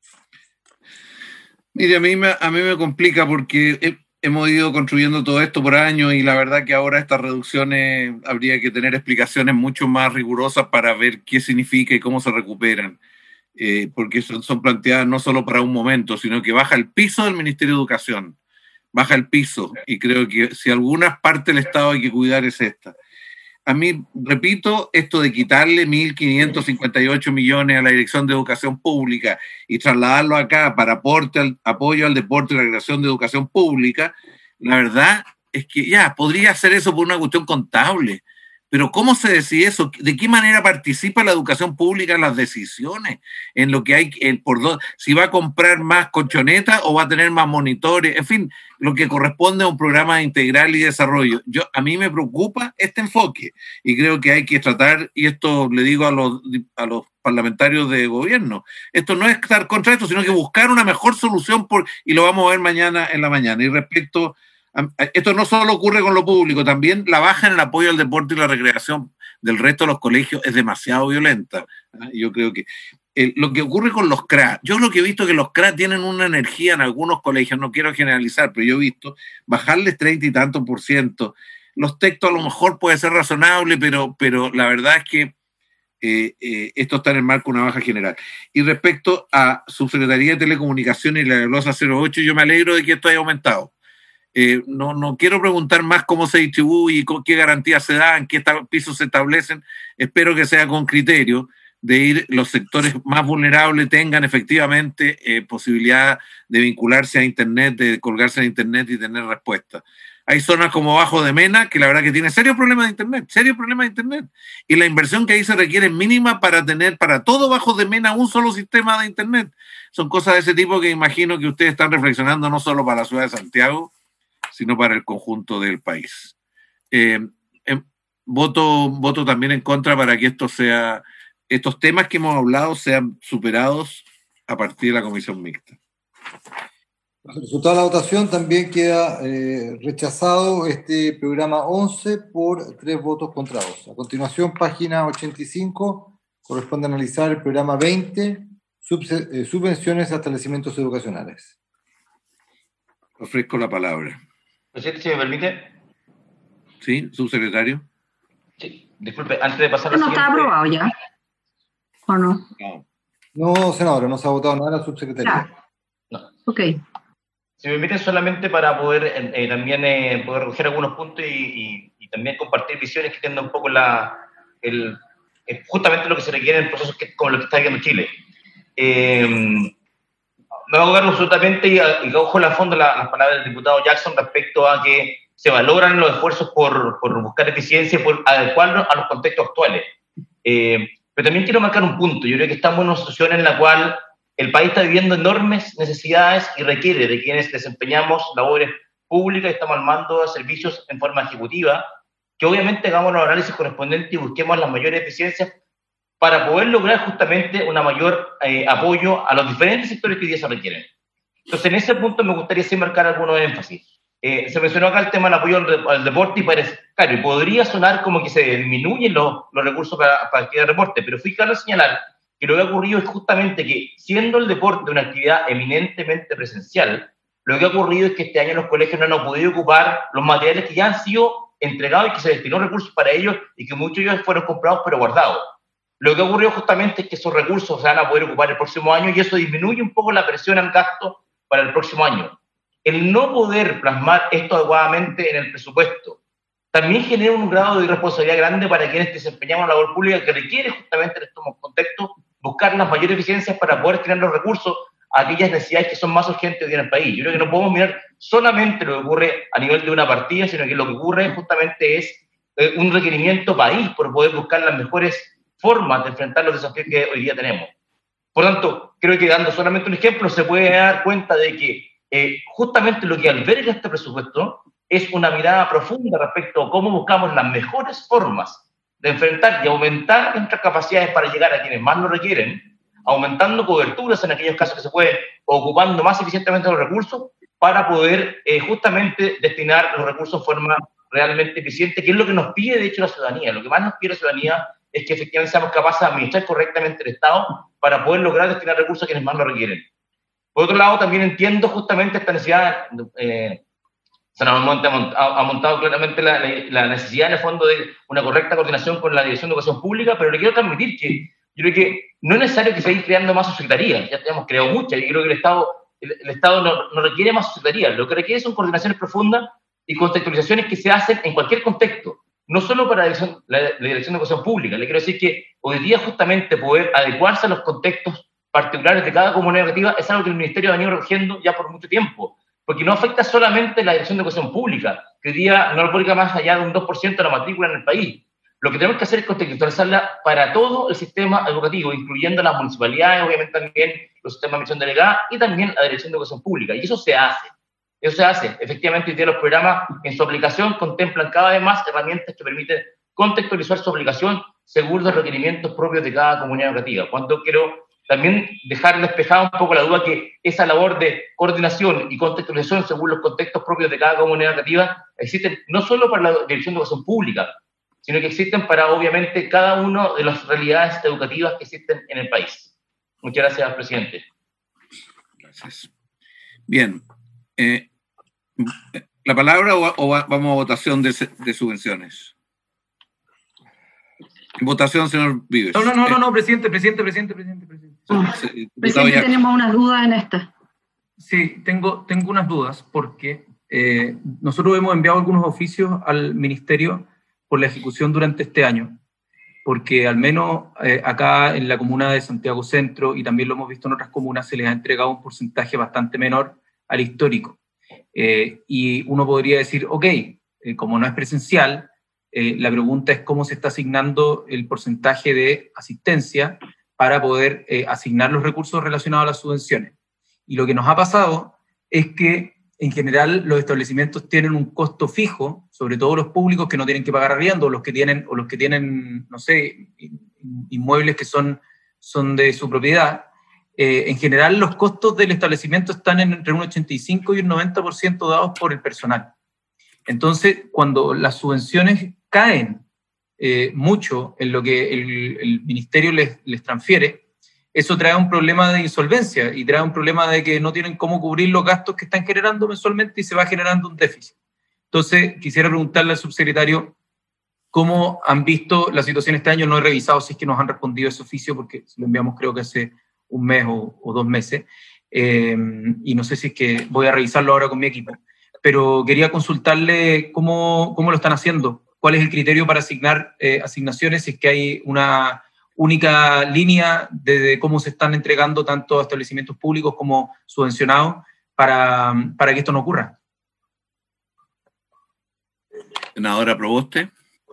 Mire, a mí me, a mí me complica porque he, hemos ido construyendo todo esto por años y la verdad que ahora estas reducciones habría que tener explicaciones mucho más rigurosas para ver qué significa y cómo se recuperan. Eh, porque son, son planteadas no solo para un momento, sino que baja el piso del Ministerio de Educación, baja el piso, y creo que si alguna parte del Estado hay que cuidar es esta. A mí, repito, esto de quitarle mil quinientos cincuenta y ocho millones a la Dirección de Educación Pública y trasladarlo acá para aporte al, apoyo al deporte y la creación de educación pública, la verdad es que ya, podría hacer eso por una cuestión contable, pero ¿cómo se decide eso? ¿De qué manera participa la educación pública en las decisiones? En lo que hay, el, por dos, si va a comprar más colchonetas o va a tener más monitores, en fin, lo que corresponde a un programa integral y desarrollo. Yo, a mí me preocupa este enfoque y creo que hay que tratar, y esto le digo a los, a los parlamentarios de gobierno, esto no es estar contra esto, sino que buscar una mejor solución por, y lo vamos a ver mañana en la mañana. Y respecto... Esto no solo ocurre con lo público, también la baja en el apoyo al deporte y la recreación del resto de los colegios es demasiado violenta. Yo creo que eh, lo que ocurre con los C R A, yo lo que he visto es que los C R A tienen una energía en algunos colegios, no quiero generalizar, pero yo he visto bajarles treinta y tantos por ciento. Los textos a lo mejor puede ser razonable, pero, pero la verdad es que eh, eh, esto está en el marco de una baja general. Y respecto a Subsecretaría de Telecomunicaciones y la glosa cero ocho, yo me alegro de que esto haya aumentado. Eh, no, no quiero preguntar más cómo se distribuye y con qué garantías se dan, qué pisos se establecen. Espero que sea con criterio de ir los sectores más vulnerables tengan efectivamente eh, posibilidad de vincularse a Internet, de colgarse a Internet y tener respuesta. Hay zonas como Bajo de Mena que la verdad que tiene serios problemas de Internet, serios problemas de Internet. Y la inversión que ahí se requiere es mínima para tener para todo Bajo de Mena un solo sistema de Internet. Son cosas de ese tipo que imagino que ustedes están reflexionando no solo para la ciudad de Santiago, sino para el conjunto del país. Eh, eh, voto, voto también en contra para que esto sea, estos temas que hemos hablado sean superados a partir de la comisión mixta. El resultado de la votación también queda eh, rechazado este programa once por tres votos contra dos. A continuación, página ochenta y cinco, corresponde analizar el programa veinte, subse, eh, subvenciones a establecimientos educacionales. Ofrezco la palabra. Presidente, si me permite. Sí, subsecretario. Sí, disculpe, antes de pasar a la no siguiente... está aprobado ya, ¿o no? No, no senadora, no se ha votado nada, subsecretaría. No. Ok. Si me permiten, solamente para poder eh, también eh, poder recoger algunos puntos y, y, y también compartir visiones que tienen un poco la, el, el, justamente lo que se requiere en procesos que, como lo que está viviendo Chile. Eh, Me va a jugar absolutamente y, y cojo a fondo la, las palabras del diputado Jackson respecto a que se valoran los esfuerzos por, por buscar eficiencia y por adecuarnos a los contextos actuales. Eh, pero también quiero marcar un punto. Yo creo que estamos en una situación en la cual el país está viviendo enormes necesidades y requiere de quienes desempeñamos labores públicas y estamos al mando de servicios en forma ejecutiva, que obviamente hagamos los análisis correspondientes y busquemos las mayores eficiencias para poder lograr justamente un mayor eh, apoyo a los diferentes sectores que hoy día se requieren. Entonces, en ese punto me gustaría sí marcar algunos énfasis. Eh, se mencionó acá el tema del apoyo al, al deporte y parece, claro, y podría sonar como que se disminuyen los, los recursos para, para actividad de deporte, pero fui claro a señalar que lo que ha ocurrido es justamente que, siendo el deporte una actividad eminentemente presencial, lo que ha ocurrido es que este año los colegios no han podido ocupar los materiales que ya han sido entregados y que se destinó recursos para ellos y que muchos de ellos fueron comprados pero guardados. Lo que ocurrió justamente es que esos recursos se van a poder ocupar el próximo año y eso disminuye un poco la presión al gasto para el próximo año. El no poder plasmar esto adecuadamente en el presupuesto también genera un grado de irresponsabilidad grande para quienes desempeñamos la labor pública que requiere justamente en estos contextos buscar las mayores eficiencias para poder tener los recursos a aquellas necesidades que son más urgentes en el país. Yo creo que no podemos mirar solamente lo que ocurre a nivel de una partida, sino que lo que ocurre justamente es eh, un requerimiento país por poder buscar las mejores formas de enfrentar los desafíos que hoy día tenemos. Por tanto, creo que dando solamente un ejemplo se puede dar cuenta de que eh, justamente lo que alberga este presupuesto es una mirada profunda respecto a cómo buscamos las mejores formas de enfrentar y aumentar nuestras capacidades para llegar a quienes más lo requieren, aumentando coberturas en aquellos casos que se pueden, ocupando más eficientemente los recursos para poder eh, justamente destinar los recursos de forma realmente eficiente, que es lo que nos pide, de hecho, la ciudadanía. Lo que más nos pide la ciudadanía es que efectivamente seamos capaces de administrar correctamente el Estado para poder lograr destinar recursos a quienes más lo requieren. Por otro lado, también entiendo justamente esta necesidad, eh, se nos ha montado claramente la, la necesidad en el fondo de una correcta coordinación con la Dirección de Educación Pública, pero le quiero transmitir que yo creo que no es necesario que se vaya creando más subsecretarías, ya hemos creado muchas, y creo que el Estado, el, el Estado no, no requiere más subsecretarías, lo que requiere son coordinaciones profundas y contextualizaciones que se hacen en cualquier contexto, no solo para la Dirección, la, la Dirección de Educación Pública. Le quiero decir que hoy día justamente poder adecuarse a los contextos particulares de cada comunidad educativa es algo que el Ministerio ha venido recogiendo ya por mucho tiempo, porque no afecta solamente la Dirección de Educación Pública, que hoy día no abarca más allá de un dos por ciento de la matrícula en el país. Lo que tenemos que hacer es contextualizarla para todo el sistema educativo, incluyendo las municipalidades, obviamente también los sistemas de admisión delegada y también la Dirección de Educación Pública. Y eso se hace. Eso se hace. Efectivamente, hoy día los programas en su aplicación contemplan cada vez más herramientas que permiten contextualizar su aplicación según los requerimientos propios de cada comunidad educativa. Cuando quiero también dejar despejada un poco la duda que esa labor de coordinación y contextualización según los contextos propios de cada comunidad educativa existen no solo para la Dirección de Educación Pública, sino que existen para, obviamente, cada una de las realidades educativas que existen en el país. Muchas gracias, presidente. Gracias. Bien. Eh, ¿La palabra o, o vamos a votación de, de subvenciones? Votación, señor Vives. No, no, no, no, no, presidente, presidente, presidente, presidente. Presidente, oh, presidente tenemos unas dudas en esta. Sí, tengo, tengo unas dudas porque eh, nosotros hemos enviado algunos oficios al Ministerio por la ejecución durante este año, porque al menos eh, acá en la comuna de Santiago Centro, y también lo hemos visto en otras comunas, se les ha entregado un porcentaje bastante menor al histórico. Eh, y uno podría decir, ok, eh, como no es presencial, eh, la pregunta es cómo se está asignando el porcentaje de asistencia para poder eh, asignar los recursos relacionados a las subvenciones. Y lo que nos ha pasado es que en general los establecimientos tienen un costo fijo, sobre todo los públicos que no tienen que pagar arriendo, o los que tienen, o los que tienen, no sé, inmuebles que son, son de su propiedad. Eh, en general los costos del establecimiento están en entre un ochenta y cinco y un noventa por ciento dados por el personal. Entonces, cuando las subvenciones caen eh, mucho en lo que el, el ministerio les, les transfiere, eso trae un problema de insolvencia y trae un problema de que no tienen cómo cubrir los gastos que están generando mensualmente y se va generando un déficit. Entonces, quisiera preguntarle al subsecretario cómo han visto la situación este año. No he revisado si es que nos han respondido ese oficio porque lo enviamos creo que hace un mes o, o dos meses, eh, y no sé si es que voy a revisarlo ahora con mi equipo. Pero quería consultarle cómo, cómo lo están haciendo, cuál es el criterio para asignar eh, asignaciones, si es que hay una única línea de, de cómo se están entregando tanto a establecimientos públicos como subvencionados para, para que esto no ocurra. Senadora Proboste.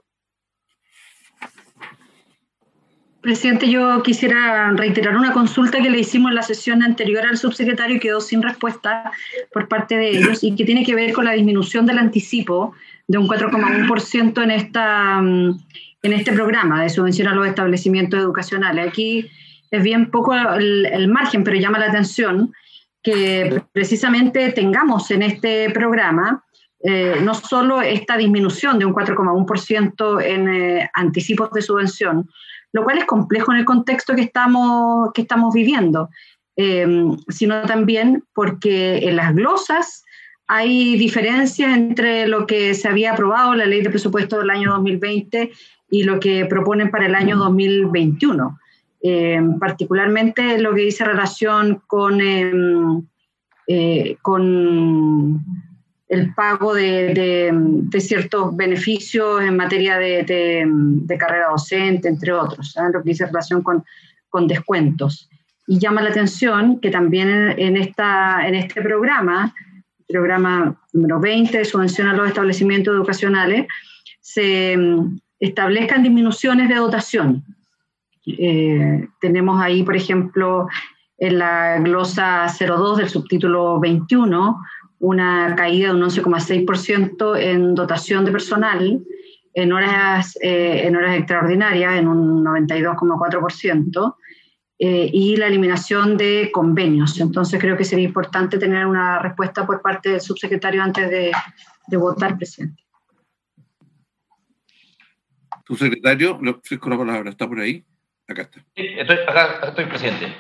Presidente, yo quisiera reiterar una consulta que le hicimos en la sesión anterior al subsecretario y quedó sin respuesta por parte de ellos, y que tiene que ver con la disminución del anticipo de un cuatro coma uno por ciento en esta... en este programa de subvención a los establecimientos educacionales. Aquí es bien poco el, el margen, pero llama la atención que precisamente tengamos en este programa eh, no solo esta disminución de un cuatro coma uno por ciento en eh, anticipos de subvención, lo cual es complejo en el contexto que estamos, que estamos viviendo, eh, sino también porque en las glosas hay diferencias entre lo que se había aprobado, la ley de presupuesto del año dos mil veinte, y lo que proponen para el año dos mil veintiuno. Eh, particularmente lo que dice relación con, eh, eh, con el pago de, de, de ciertos beneficios en materia de, de, de carrera docente, entre otros, ¿sabes? Lo que dice relación con, con descuentos. Y llama la atención que también en, en, esta, en este programa, programa número veinte, de subvención a los establecimientos educacionales, se establezcan disminuciones de dotación. Eh, tenemos ahí, por ejemplo, en la glosa cero dos del subtítulo veintiuno, una caída de un once coma seis por ciento en dotación de personal, en horas, eh, en horas extraordinarias, en un noventa y dos coma cuatro por ciento, eh, y la eliminación de convenios. Entonces creo que sería importante tener una respuesta por parte del subsecretario antes de, de votar, presidente. Subsecretario, le ofrezco la palabra, ¿está por ahí? Acá está. Sí, estoy, acá, acá estoy, presidente.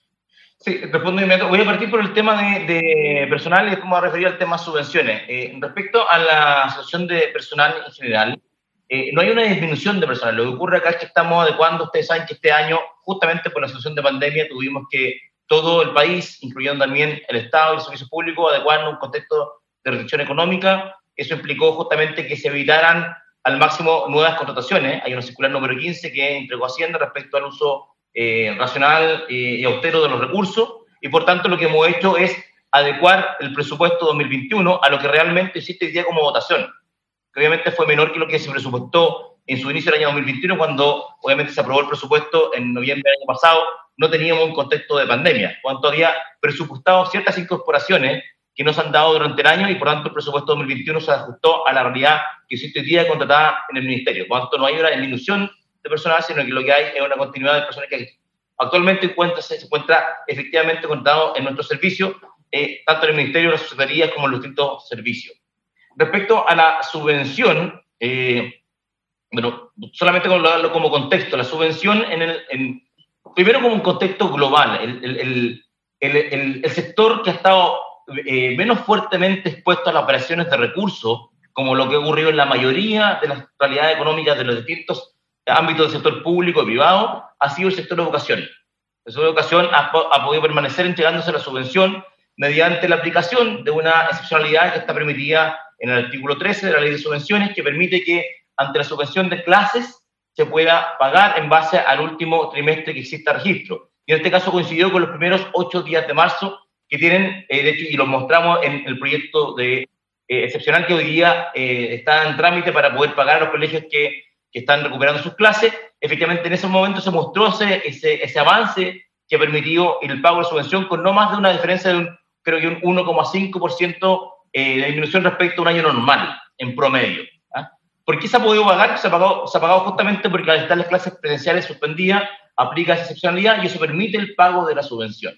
Sí, respondo inmediato. Voy a partir por el tema de, de personal y después me voy a referir al tema subvenciones. Eh, respecto a la situación de personal en general, eh, no hay una disminución de personal. Lo que ocurre acá es que estamos adecuando, ustedes saben que este año, justamente por la situación de pandemia, tuvimos que todo el país, incluyendo también el Estado y el servicio público, adecuar un contexto de restricción económica. Eso implicó justamente que se evitaran al máximo nuevas contrataciones. Hay una circular número quince que entregó Hacienda respecto al uso eh, racional eh, y austero de los recursos, y por tanto lo que hemos hecho es adecuar el presupuesto dos mil veintiuno a lo que realmente existe hoy día como votación, que obviamente fue menor que lo que se presupuestó en su inicio del año dos mil veintiuno, cuando obviamente se aprobó el presupuesto en noviembre del año pasado. No teníamos un contexto de pandemia, cuando había presupuestado ciertas incorporaciones que no se han dado durante el año, y por tanto el presupuesto dos mil veintiuno se ajustó a la realidad que existe hoy día contratada en el Ministerio. Por tanto, no hay una disminución de personal, sino que lo que hay es una continuidad de personal que actualmente encuentra, se encuentra efectivamente contratado en nuestro servicio, eh, tanto en el Ministerio, en las secretarías como en los distintos servicios. Respecto a la subvención, eh, bueno, solamente como, como contexto, la subvención, en el, en, primero como un contexto global, el, el, el, el, el sector que ha estado eh, menos fuertemente expuesto a las operaciones de recursos, como lo que ha ocurrido en la mayoría de las realidades económicas de los distintos ámbitos del sector público y privado, ha sido el sector de educación. El sector de educación ha, ha podido permanecer entregándose la subvención mediante la aplicación de una excepcionalidad que está permitida en el artículo trece de la Ley de Subvenciones, que permite que ante la subvención de clases se pueda pagar en base al último trimestre que exista registro. Y en este caso coincidió con los primeros ocho días de marzo que tienen, eh, de hecho, y lo mostramos en el proyecto de, eh, excepcional que hoy día eh, está en trámite para poder pagar a los colegios que, que están recuperando sus clases. Efectivamente, en ese momento se mostró ese, ese, ese avance que ha permitido el pago de subvención con no más de una diferencia de un, creo que un uno coma cinco por ciento eh, de disminución respecto a un año normal, en promedio. ¿Ah? ¿Por qué se ha podido pagar? Se ha pagado, se ha pagado justamente porque al estar las clases presenciales suspendidas, aplica esa excepcionalidad y eso permite el pago de la subvención.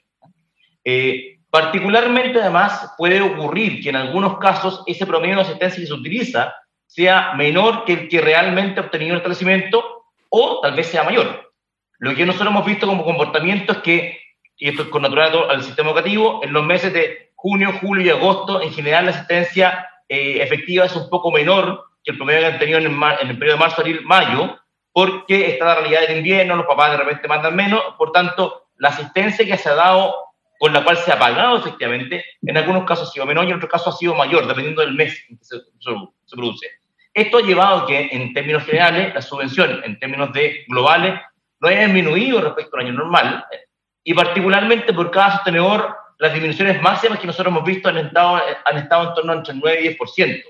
Eh, particularmente, además, puede ocurrir que en algunos casos ese promedio de asistencia que se utiliza sea menor que el que realmente ha obtenido el establecimiento, o tal vez sea mayor. Lo que nosotros hemos visto como comportamiento es que, y esto es con natural al sistema educativo, en los meses de junio, julio y agosto, en general la asistencia eh, efectiva es un poco menor que el promedio que han tenido en el, en el periodo de marzo, abril, mayo, porque está la realidad del invierno, los papás de repente mandan menos, por tanto, la asistencia que se ha dado, con la cual se ha pagado efectivamente, en algunos casos ha sido menor y en otros casos ha sido mayor, dependiendo del mes en que se, se produce. Esto ha llevado a que, en términos generales, la subvención, en términos de globales, no haya disminuido respecto al año normal, y particularmente por cada sostenedor, las disminuciones máximas que nosotros hemos visto han estado, han estado en torno entre el nueve y diez por ciento.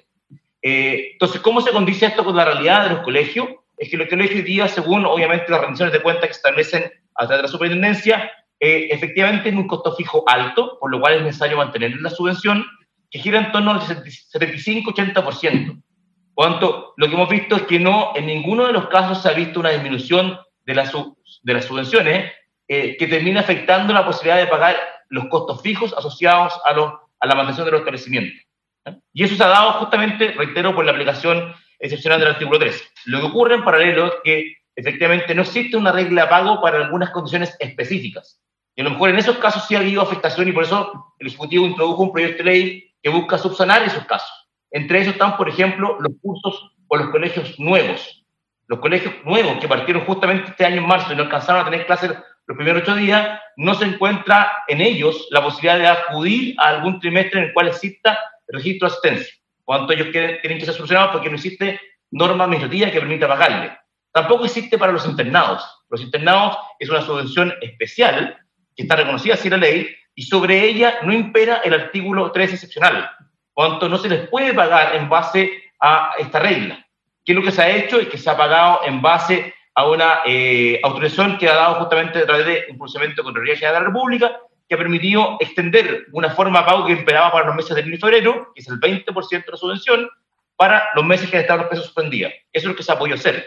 Eh, entonces, ¿cómo se condice esto con la realidad de los colegios? Es que los colegios hoy día, según obviamente las rendiciones de cuentas que se establecen a través de la superintendencia, eh, efectivamente tienen un costo fijo alto, por lo cual es necesario mantener la subvención, que gira en torno al setenta y cinco a ochenta por ciento. Por tanto, lo que hemos visto es que no, en ninguno de los casos se ha visto una disminución de, la sub, de las subvenciones eh, que termina afectando la posibilidad de pagar los costos fijos asociados a, los, a la mantención de los establecimientos. ¿Eh? Y eso se ha dado justamente, reitero, por la aplicación excepcional del artículo trece. Lo que ocurre en paralelo es que efectivamente no existe una regla de pago para algunas condiciones específicas. Y a lo mejor en esos casos sí ha habido afectación y por eso el Ejecutivo introdujo un proyecto de ley que busca subsanar esos casos. Entre ellos están, por ejemplo, los cursos o los colegios nuevos. Los colegios nuevos que partieron justamente este año en marzo y no alcanzaron a tener clases los primeros ocho días, no se encuentra en ellos la posibilidad de acudir a algún trimestre en el cual exista registro de asistencia. Por tanto, ellos tienen que ser solucionados porque no existe norma administrativa que permita pagarle. Tampoco existe para los internados. Los internados es una subvención especial que está reconocida así en la ley y sobre ella no impera el artículo trece excepcional. Por tanto, no se les puede pagar en base a esta regla. ¿Qué es lo que se ha hecho? Es que se ha pagado en base a una eh, autorización que ha dado justamente a través de un procedimiento de Contraloría General de la República, que ha permitido extender una forma de pago que imperaba para los meses de enero y febrero, que es el veinte por ciento de la subvención, para los meses que han estado los pesos suspendidos. Eso es lo que se ha podido hacer.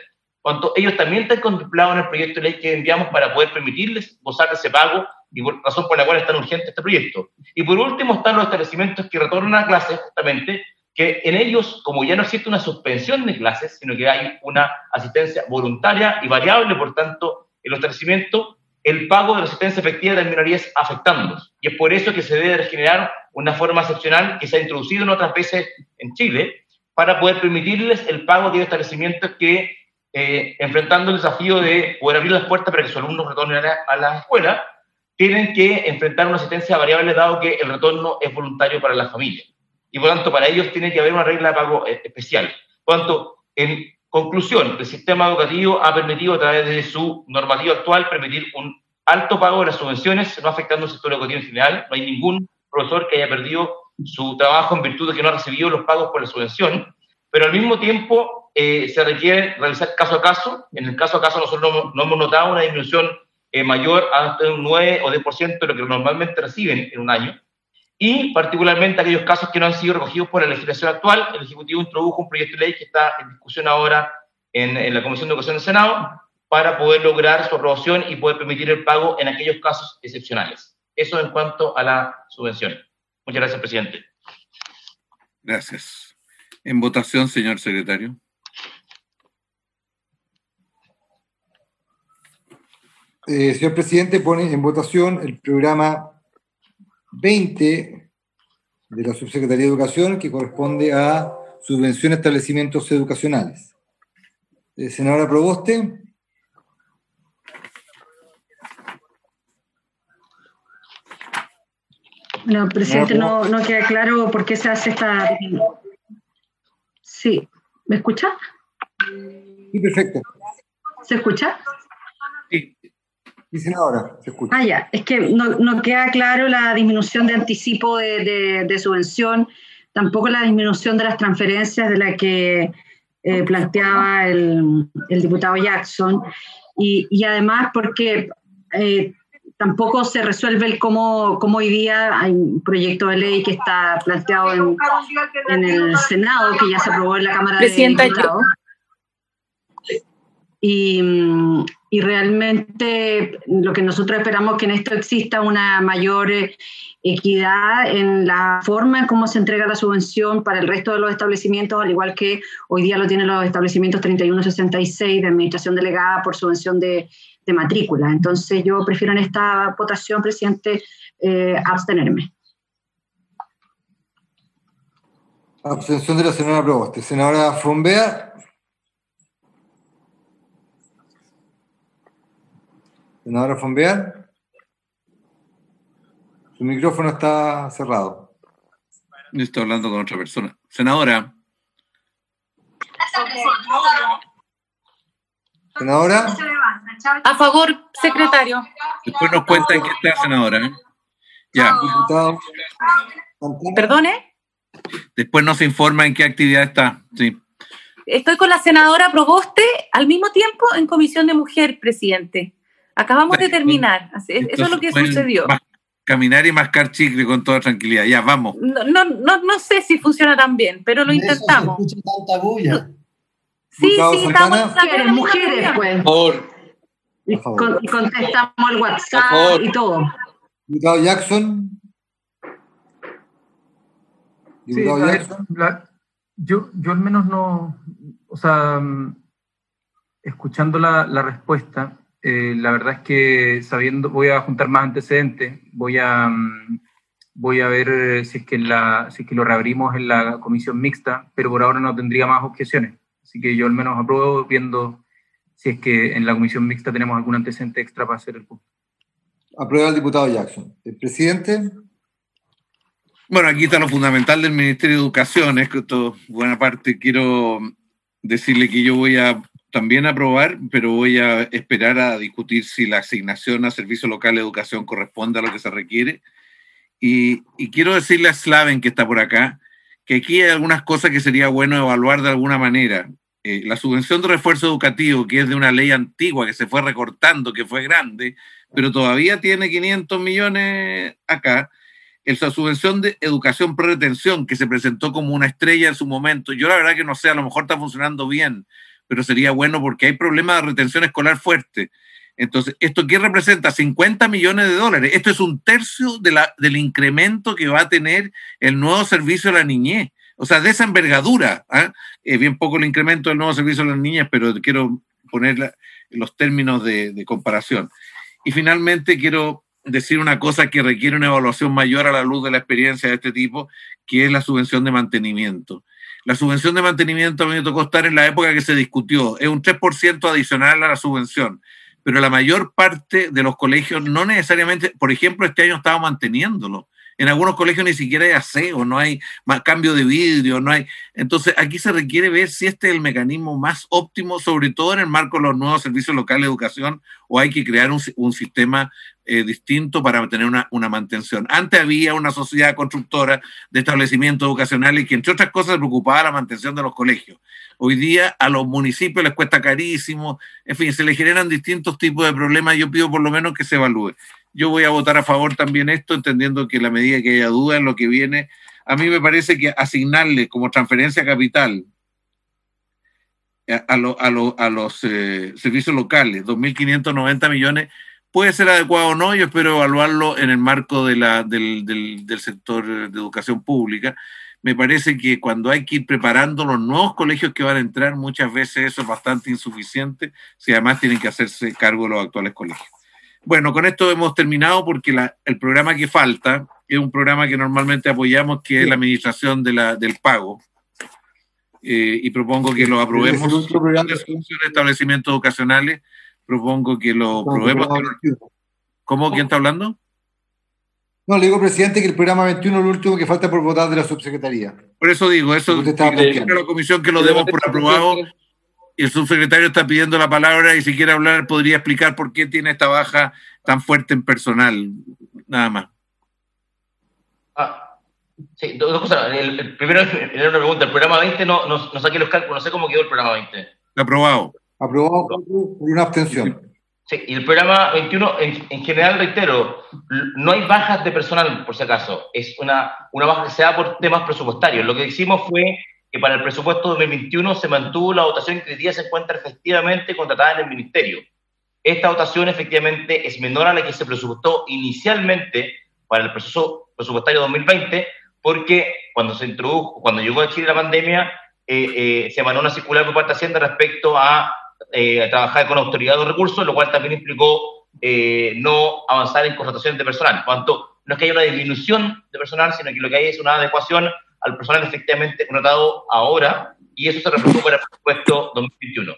Por lo tanto, ellos también están contemplados en el proyecto de ley que enviamos para poder permitirles gozar de ese pago y por razón por la cual es tan urgente este proyecto. Y por último están los establecimientos que retornan a clases, justamente, que en ellos, como ya no existe una suspensión de clases, sino que hay una asistencia voluntaria y variable, por tanto, en los establecimientos, el pago de la asistencia efectiva terminaría afectándolos. Y es por eso que se debe generar una forma excepcional que se ha introducido en otras veces en Chile, para poder permitirles el pago de establecimientos que, eh, enfrentando el desafío de poder abrir las puertas para que sus alumnos retornen a la, a la escuela, tienen que enfrentar una asistencia variable, dado que el retorno es voluntario para las familias. Y por tanto, para ellos tiene que haber una regla de pago especial. Por tanto, en conclusión, el sistema educativo ha permitido, a través de su normativa actual, permitir un alto pago de las subvenciones, no afectando al sector educativo en general. No hay ningún profesor que haya perdido su trabajo en virtud de que no ha recibido los pagos por la subvención, pero al mismo tiempo eh, se requiere realizar caso a caso. En el caso a caso nosotros no, no hemos notado una disminución eh, mayor hasta un nueve o diez por ciento de lo que normalmente reciben en un año. Y particularmente aquellos casos que no han sido recogidos por la legislación actual, el Ejecutivo introdujo un proyecto de ley que está en discusión ahora en, en la Comisión de Educación del Senado para poder lograr su aprobación y poder permitir el pago en aquellos casos excepcionales. Eso en cuanto a la subvención. Muchas gracias, presidente. Gracias. En votación, señor secretario. Eh, señor presidente, pone en votación el programa veinte de la Subsecretaría de Educación, que corresponde a subvención a establecimientos educacionales. Eh, senadora Proboste. No, presidente, no, no queda claro por qué se hace esta... Sí, ¿me escucha? Sí, perfecto. ¿Se escucha? Sí. Sí, senadora, se escucha. Ah, ya, es que no, no queda claro la disminución de anticipo de, de, de subvención, tampoco la disminución de las transferencias de la que eh, planteaba el, el diputado Jackson, y, y además porque... Eh, tampoco se resuelve el cómo, cómo hoy día hay un proyecto de ley que está planteado en, en el Senado, que ya se aprobó en la Cámara Presidenta, de Diputados. Y, y realmente lo que nosotros esperamos es que en esto exista una mayor equidad en la forma en cómo se entrega la subvención para el resto de los establecimientos, al igual que hoy día lo tienen los establecimientos treinta y uno sesenta y seis de administración delegada por subvención de de matrícula. Entonces yo prefiero en esta votación, presidente, eh, abstenerme. Abstención de la senadora Proboste. Senadora Fombea. Senadora Fombea. Su micrófono está cerrado. Estoy hablando con otra persona. Senadora. Senadora. A favor, secretario. Después nos cuentan qué está, senadora. ¿eh? Ya. Diputado. ¿Perdone? Después nos informa en qué actividad está. Sí. Estoy con la senadora Proboste al mismo tiempo en Comisión de Mujer, presidente. Acabamos de terminar. Eso es lo que sucedió. Caminar y mascar chicle con toda tranquilidad. Ya, vamos. No, no, no, no sé si funciona tan bien, pero lo intentamos. Se escucha tanta bulla. Sí, sí, estamos mujeres, mujeres, pues. Por favor. Y, con, y contestamos el WhatsApp y todo. Diputado Jackson. Diputado sí, Jackson. Ver, la, yo, yo al menos no, o sea, escuchando la, la respuesta, eh, la verdad es que sabiendo, voy a juntar más antecedentes, voy a, voy a ver si es que la, si es que lo reabrimos en la comisión mixta, pero por ahora no tendría más objeciones. Así que yo al menos apruebo viendo si es que en la comisión mixta tenemos algún antecedente extra para hacer el punto. Aprueba el diputado Jackson. ¿El presidente? Bueno, aquí está lo fundamental del Ministerio de Educación. Es que esto, buena parte, quiero decirle que yo voy a también aprobar, pero voy a esperar a discutir si la asignación a Servicio Local de Educación corresponde a lo que se requiere. Y, y quiero decirle a Slaven, que está por acá, que aquí hay algunas cosas que sería bueno evaluar de alguna manera. Eh, la subvención de refuerzo educativo, que es de una ley antigua que se fue recortando, que fue grande, pero todavía tiene quinientos millones acá. Esa subvención de educación pre-retención, que se presentó como una estrella en su momento, yo la verdad que no sé, a lo mejor está funcionando bien, pero sería bueno porque hay problemas de retención escolar fuerte. Entonces, ¿esto qué representa? cincuenta millones de dólares. Esto es un tercio de la, del incremento que va a tener el nuevo servicio de la niñez. O sea, de esa envergadura. ¿eh? Es bien poco el incremento del nuevo servicio de las niñas, pero quiero poner la, los términos de, de comparación. Y finalmente quiero decir una cosa que requiere una evaluación mayor a la luz de la experiencia de este tipo, que es la subvención de mantenimiento. La subvención de mantenimiento a mí me tocó estar en la época que se discutió. Es un tres por ciento adicional a la subvención. Pero la mayor parte de los colegios no necesariamente, por ejemplo, este año estaba manteniéndolo. En algunos colegios ni siquiera hay aseo, no hay más cambio de vidrio, no hay. Entonces, aquí se requiere ver si este es el mecanismo más óptimo, sobre todo en el marco de los nuevos servicios locales de educación, o hay que crear un, un sistema eh, distinto para tener una, una mantención. Antes había una sociedad constructora de establecimientos educacionales que, entre otras cosas, se preocupaba de la mantención de los colegios. Hoy día a los municipios les cuesta carísimo, en fin, se les generan distintos tipos de problemas. Yo pido por lo menos que se evalúe. Yo voy a votar a favor también esto, entendiendo que en la medida que haya duda en lo que viene, a mí me parece que asignarle como transferencia capital a, a, lo, a, lo, a los eh, servicios locales dos mil quinientos noventa millones puede ser adecuado o no. Yo espero evaluarlo en el marco de la, del, del, del sector de educación pública. Me parece que cuando hay que ir preparando los nuevos colegios que van a entrar, muchas veces eso es bastante insuficiente, si además tienen que hacerse cargo de los actuales colegios. Bueno, con esto hemos terminado porque la, el programa que falta es un programa que normalmente apoyamos, que es la administración de la, del pago. Eh, y propongo que lo aprobemos. De establecimientos educacionales, propongo que lo aprobemos. ¿Cómo? ¿Quién está hablando? No, le digo, presidente, que el programa veintiuno es el último que falta por votar de la subsecretaría. Por eso digo, eso es la comisión que lo demos por aprobado. Y el subsecretario está pidiendo la palabra y si quiere hablar podría explicar por qué tiene esta baja tan fuerte en personal. Nada más. Ah, sí, dos, dos cosas. El, el primero, era una pregunta. El programa veinte, no, no, no saqué los cálculos, no sé cómo quedó el programa veinte. Aprobado. Aprobado por una abstención. Sí, y el programa veintiuno, en, en general, reitero, no hay bajas de personal, por si acaso. Es una, una baja que se da por temas presupuestarios. Lo que hicimos fue que para el presupuesto dos mil veintiuno se mantuvo la dotación que hoy día se encuentra efectivamente contratada en el Ministerio. Esta dotación efectivamente es menor a la que se presupuestó inicialmente para el proceso presupuestario dos mil veinte, porque cuando se introdujo, cuando llegó a Chile la pandemia, eh, eh, se emanó una circular por parte de Hacienda respecto a, eh, a trabajar con autoridad de los recursos, lo cual también implicó eh, no avanzar en contrataciones de personal. Por tanto, no es que haya una disminución de personal, sino que lo que hay es una adecuación al personal efectivamente contratado ahora, y eso se reflejó para el presupuesto dos mil veintiuno.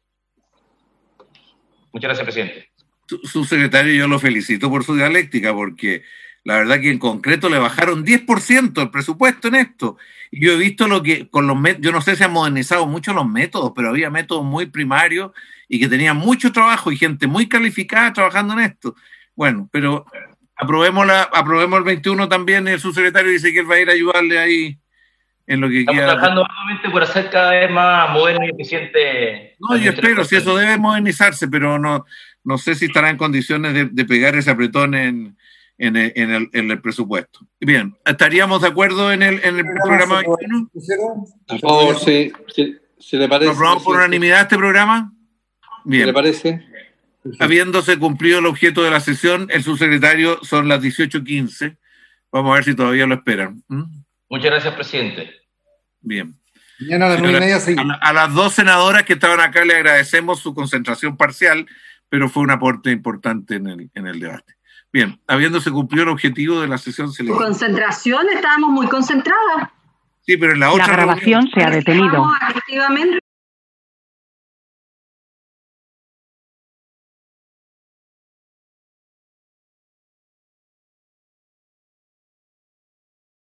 Muchas gracias, presidente. Subsecretario, yo lo felicito por su dialéctica, porque la verdad que en concreto le bajaron diez por ciento el presupuesto en esto. Y yo he visto lo que, con los métodos, yo no sé si han modernizado mucho los métodos, pero había métodos muy primarios y que tenían mucho trabajo y gente muy calificada trabajando en esto. Bueno, pero aprobemos, la, aprobemos el veintiuno también. El subsecretario dice que él va a ir a ayudarle ahí en lo que Estamos quiera. trabajando nuevamente por hacer cada vez más moderno y eficiente. No, yo espero, si eso debe modernizarse, pero no, no sé si estará en condiciones de, de pegar ese apretón en, en, el, en, el, en el presupuesto. Bien, ¿estaríamos de acuerdo en el, en el programa veintiuno? Por favor, sí, sí, ¿se le parece? ¿Lo aprobamos por unanimidad este programa? Bien. ¿Se le parece? Habiéndose cumplido el objeto de la sesión, el subsecretario, son las dieciocho quince. Vamos a ver si todavía lo esperan. ¿Mm? Muchas gracias, presidente. Bien. Mañana a las nueve y media seguimos. A, a las dos senadoras que estaban acá le agradecemos su concentración parcial, pero fue un aporte importante en el, en el debate. Bien, habiéndose cumplido el objetivo de la sesión, se le... Concentración, estábamos muy concentradas. Sí, pero en la otra La grabación reunión, se ha detenido. Activamente.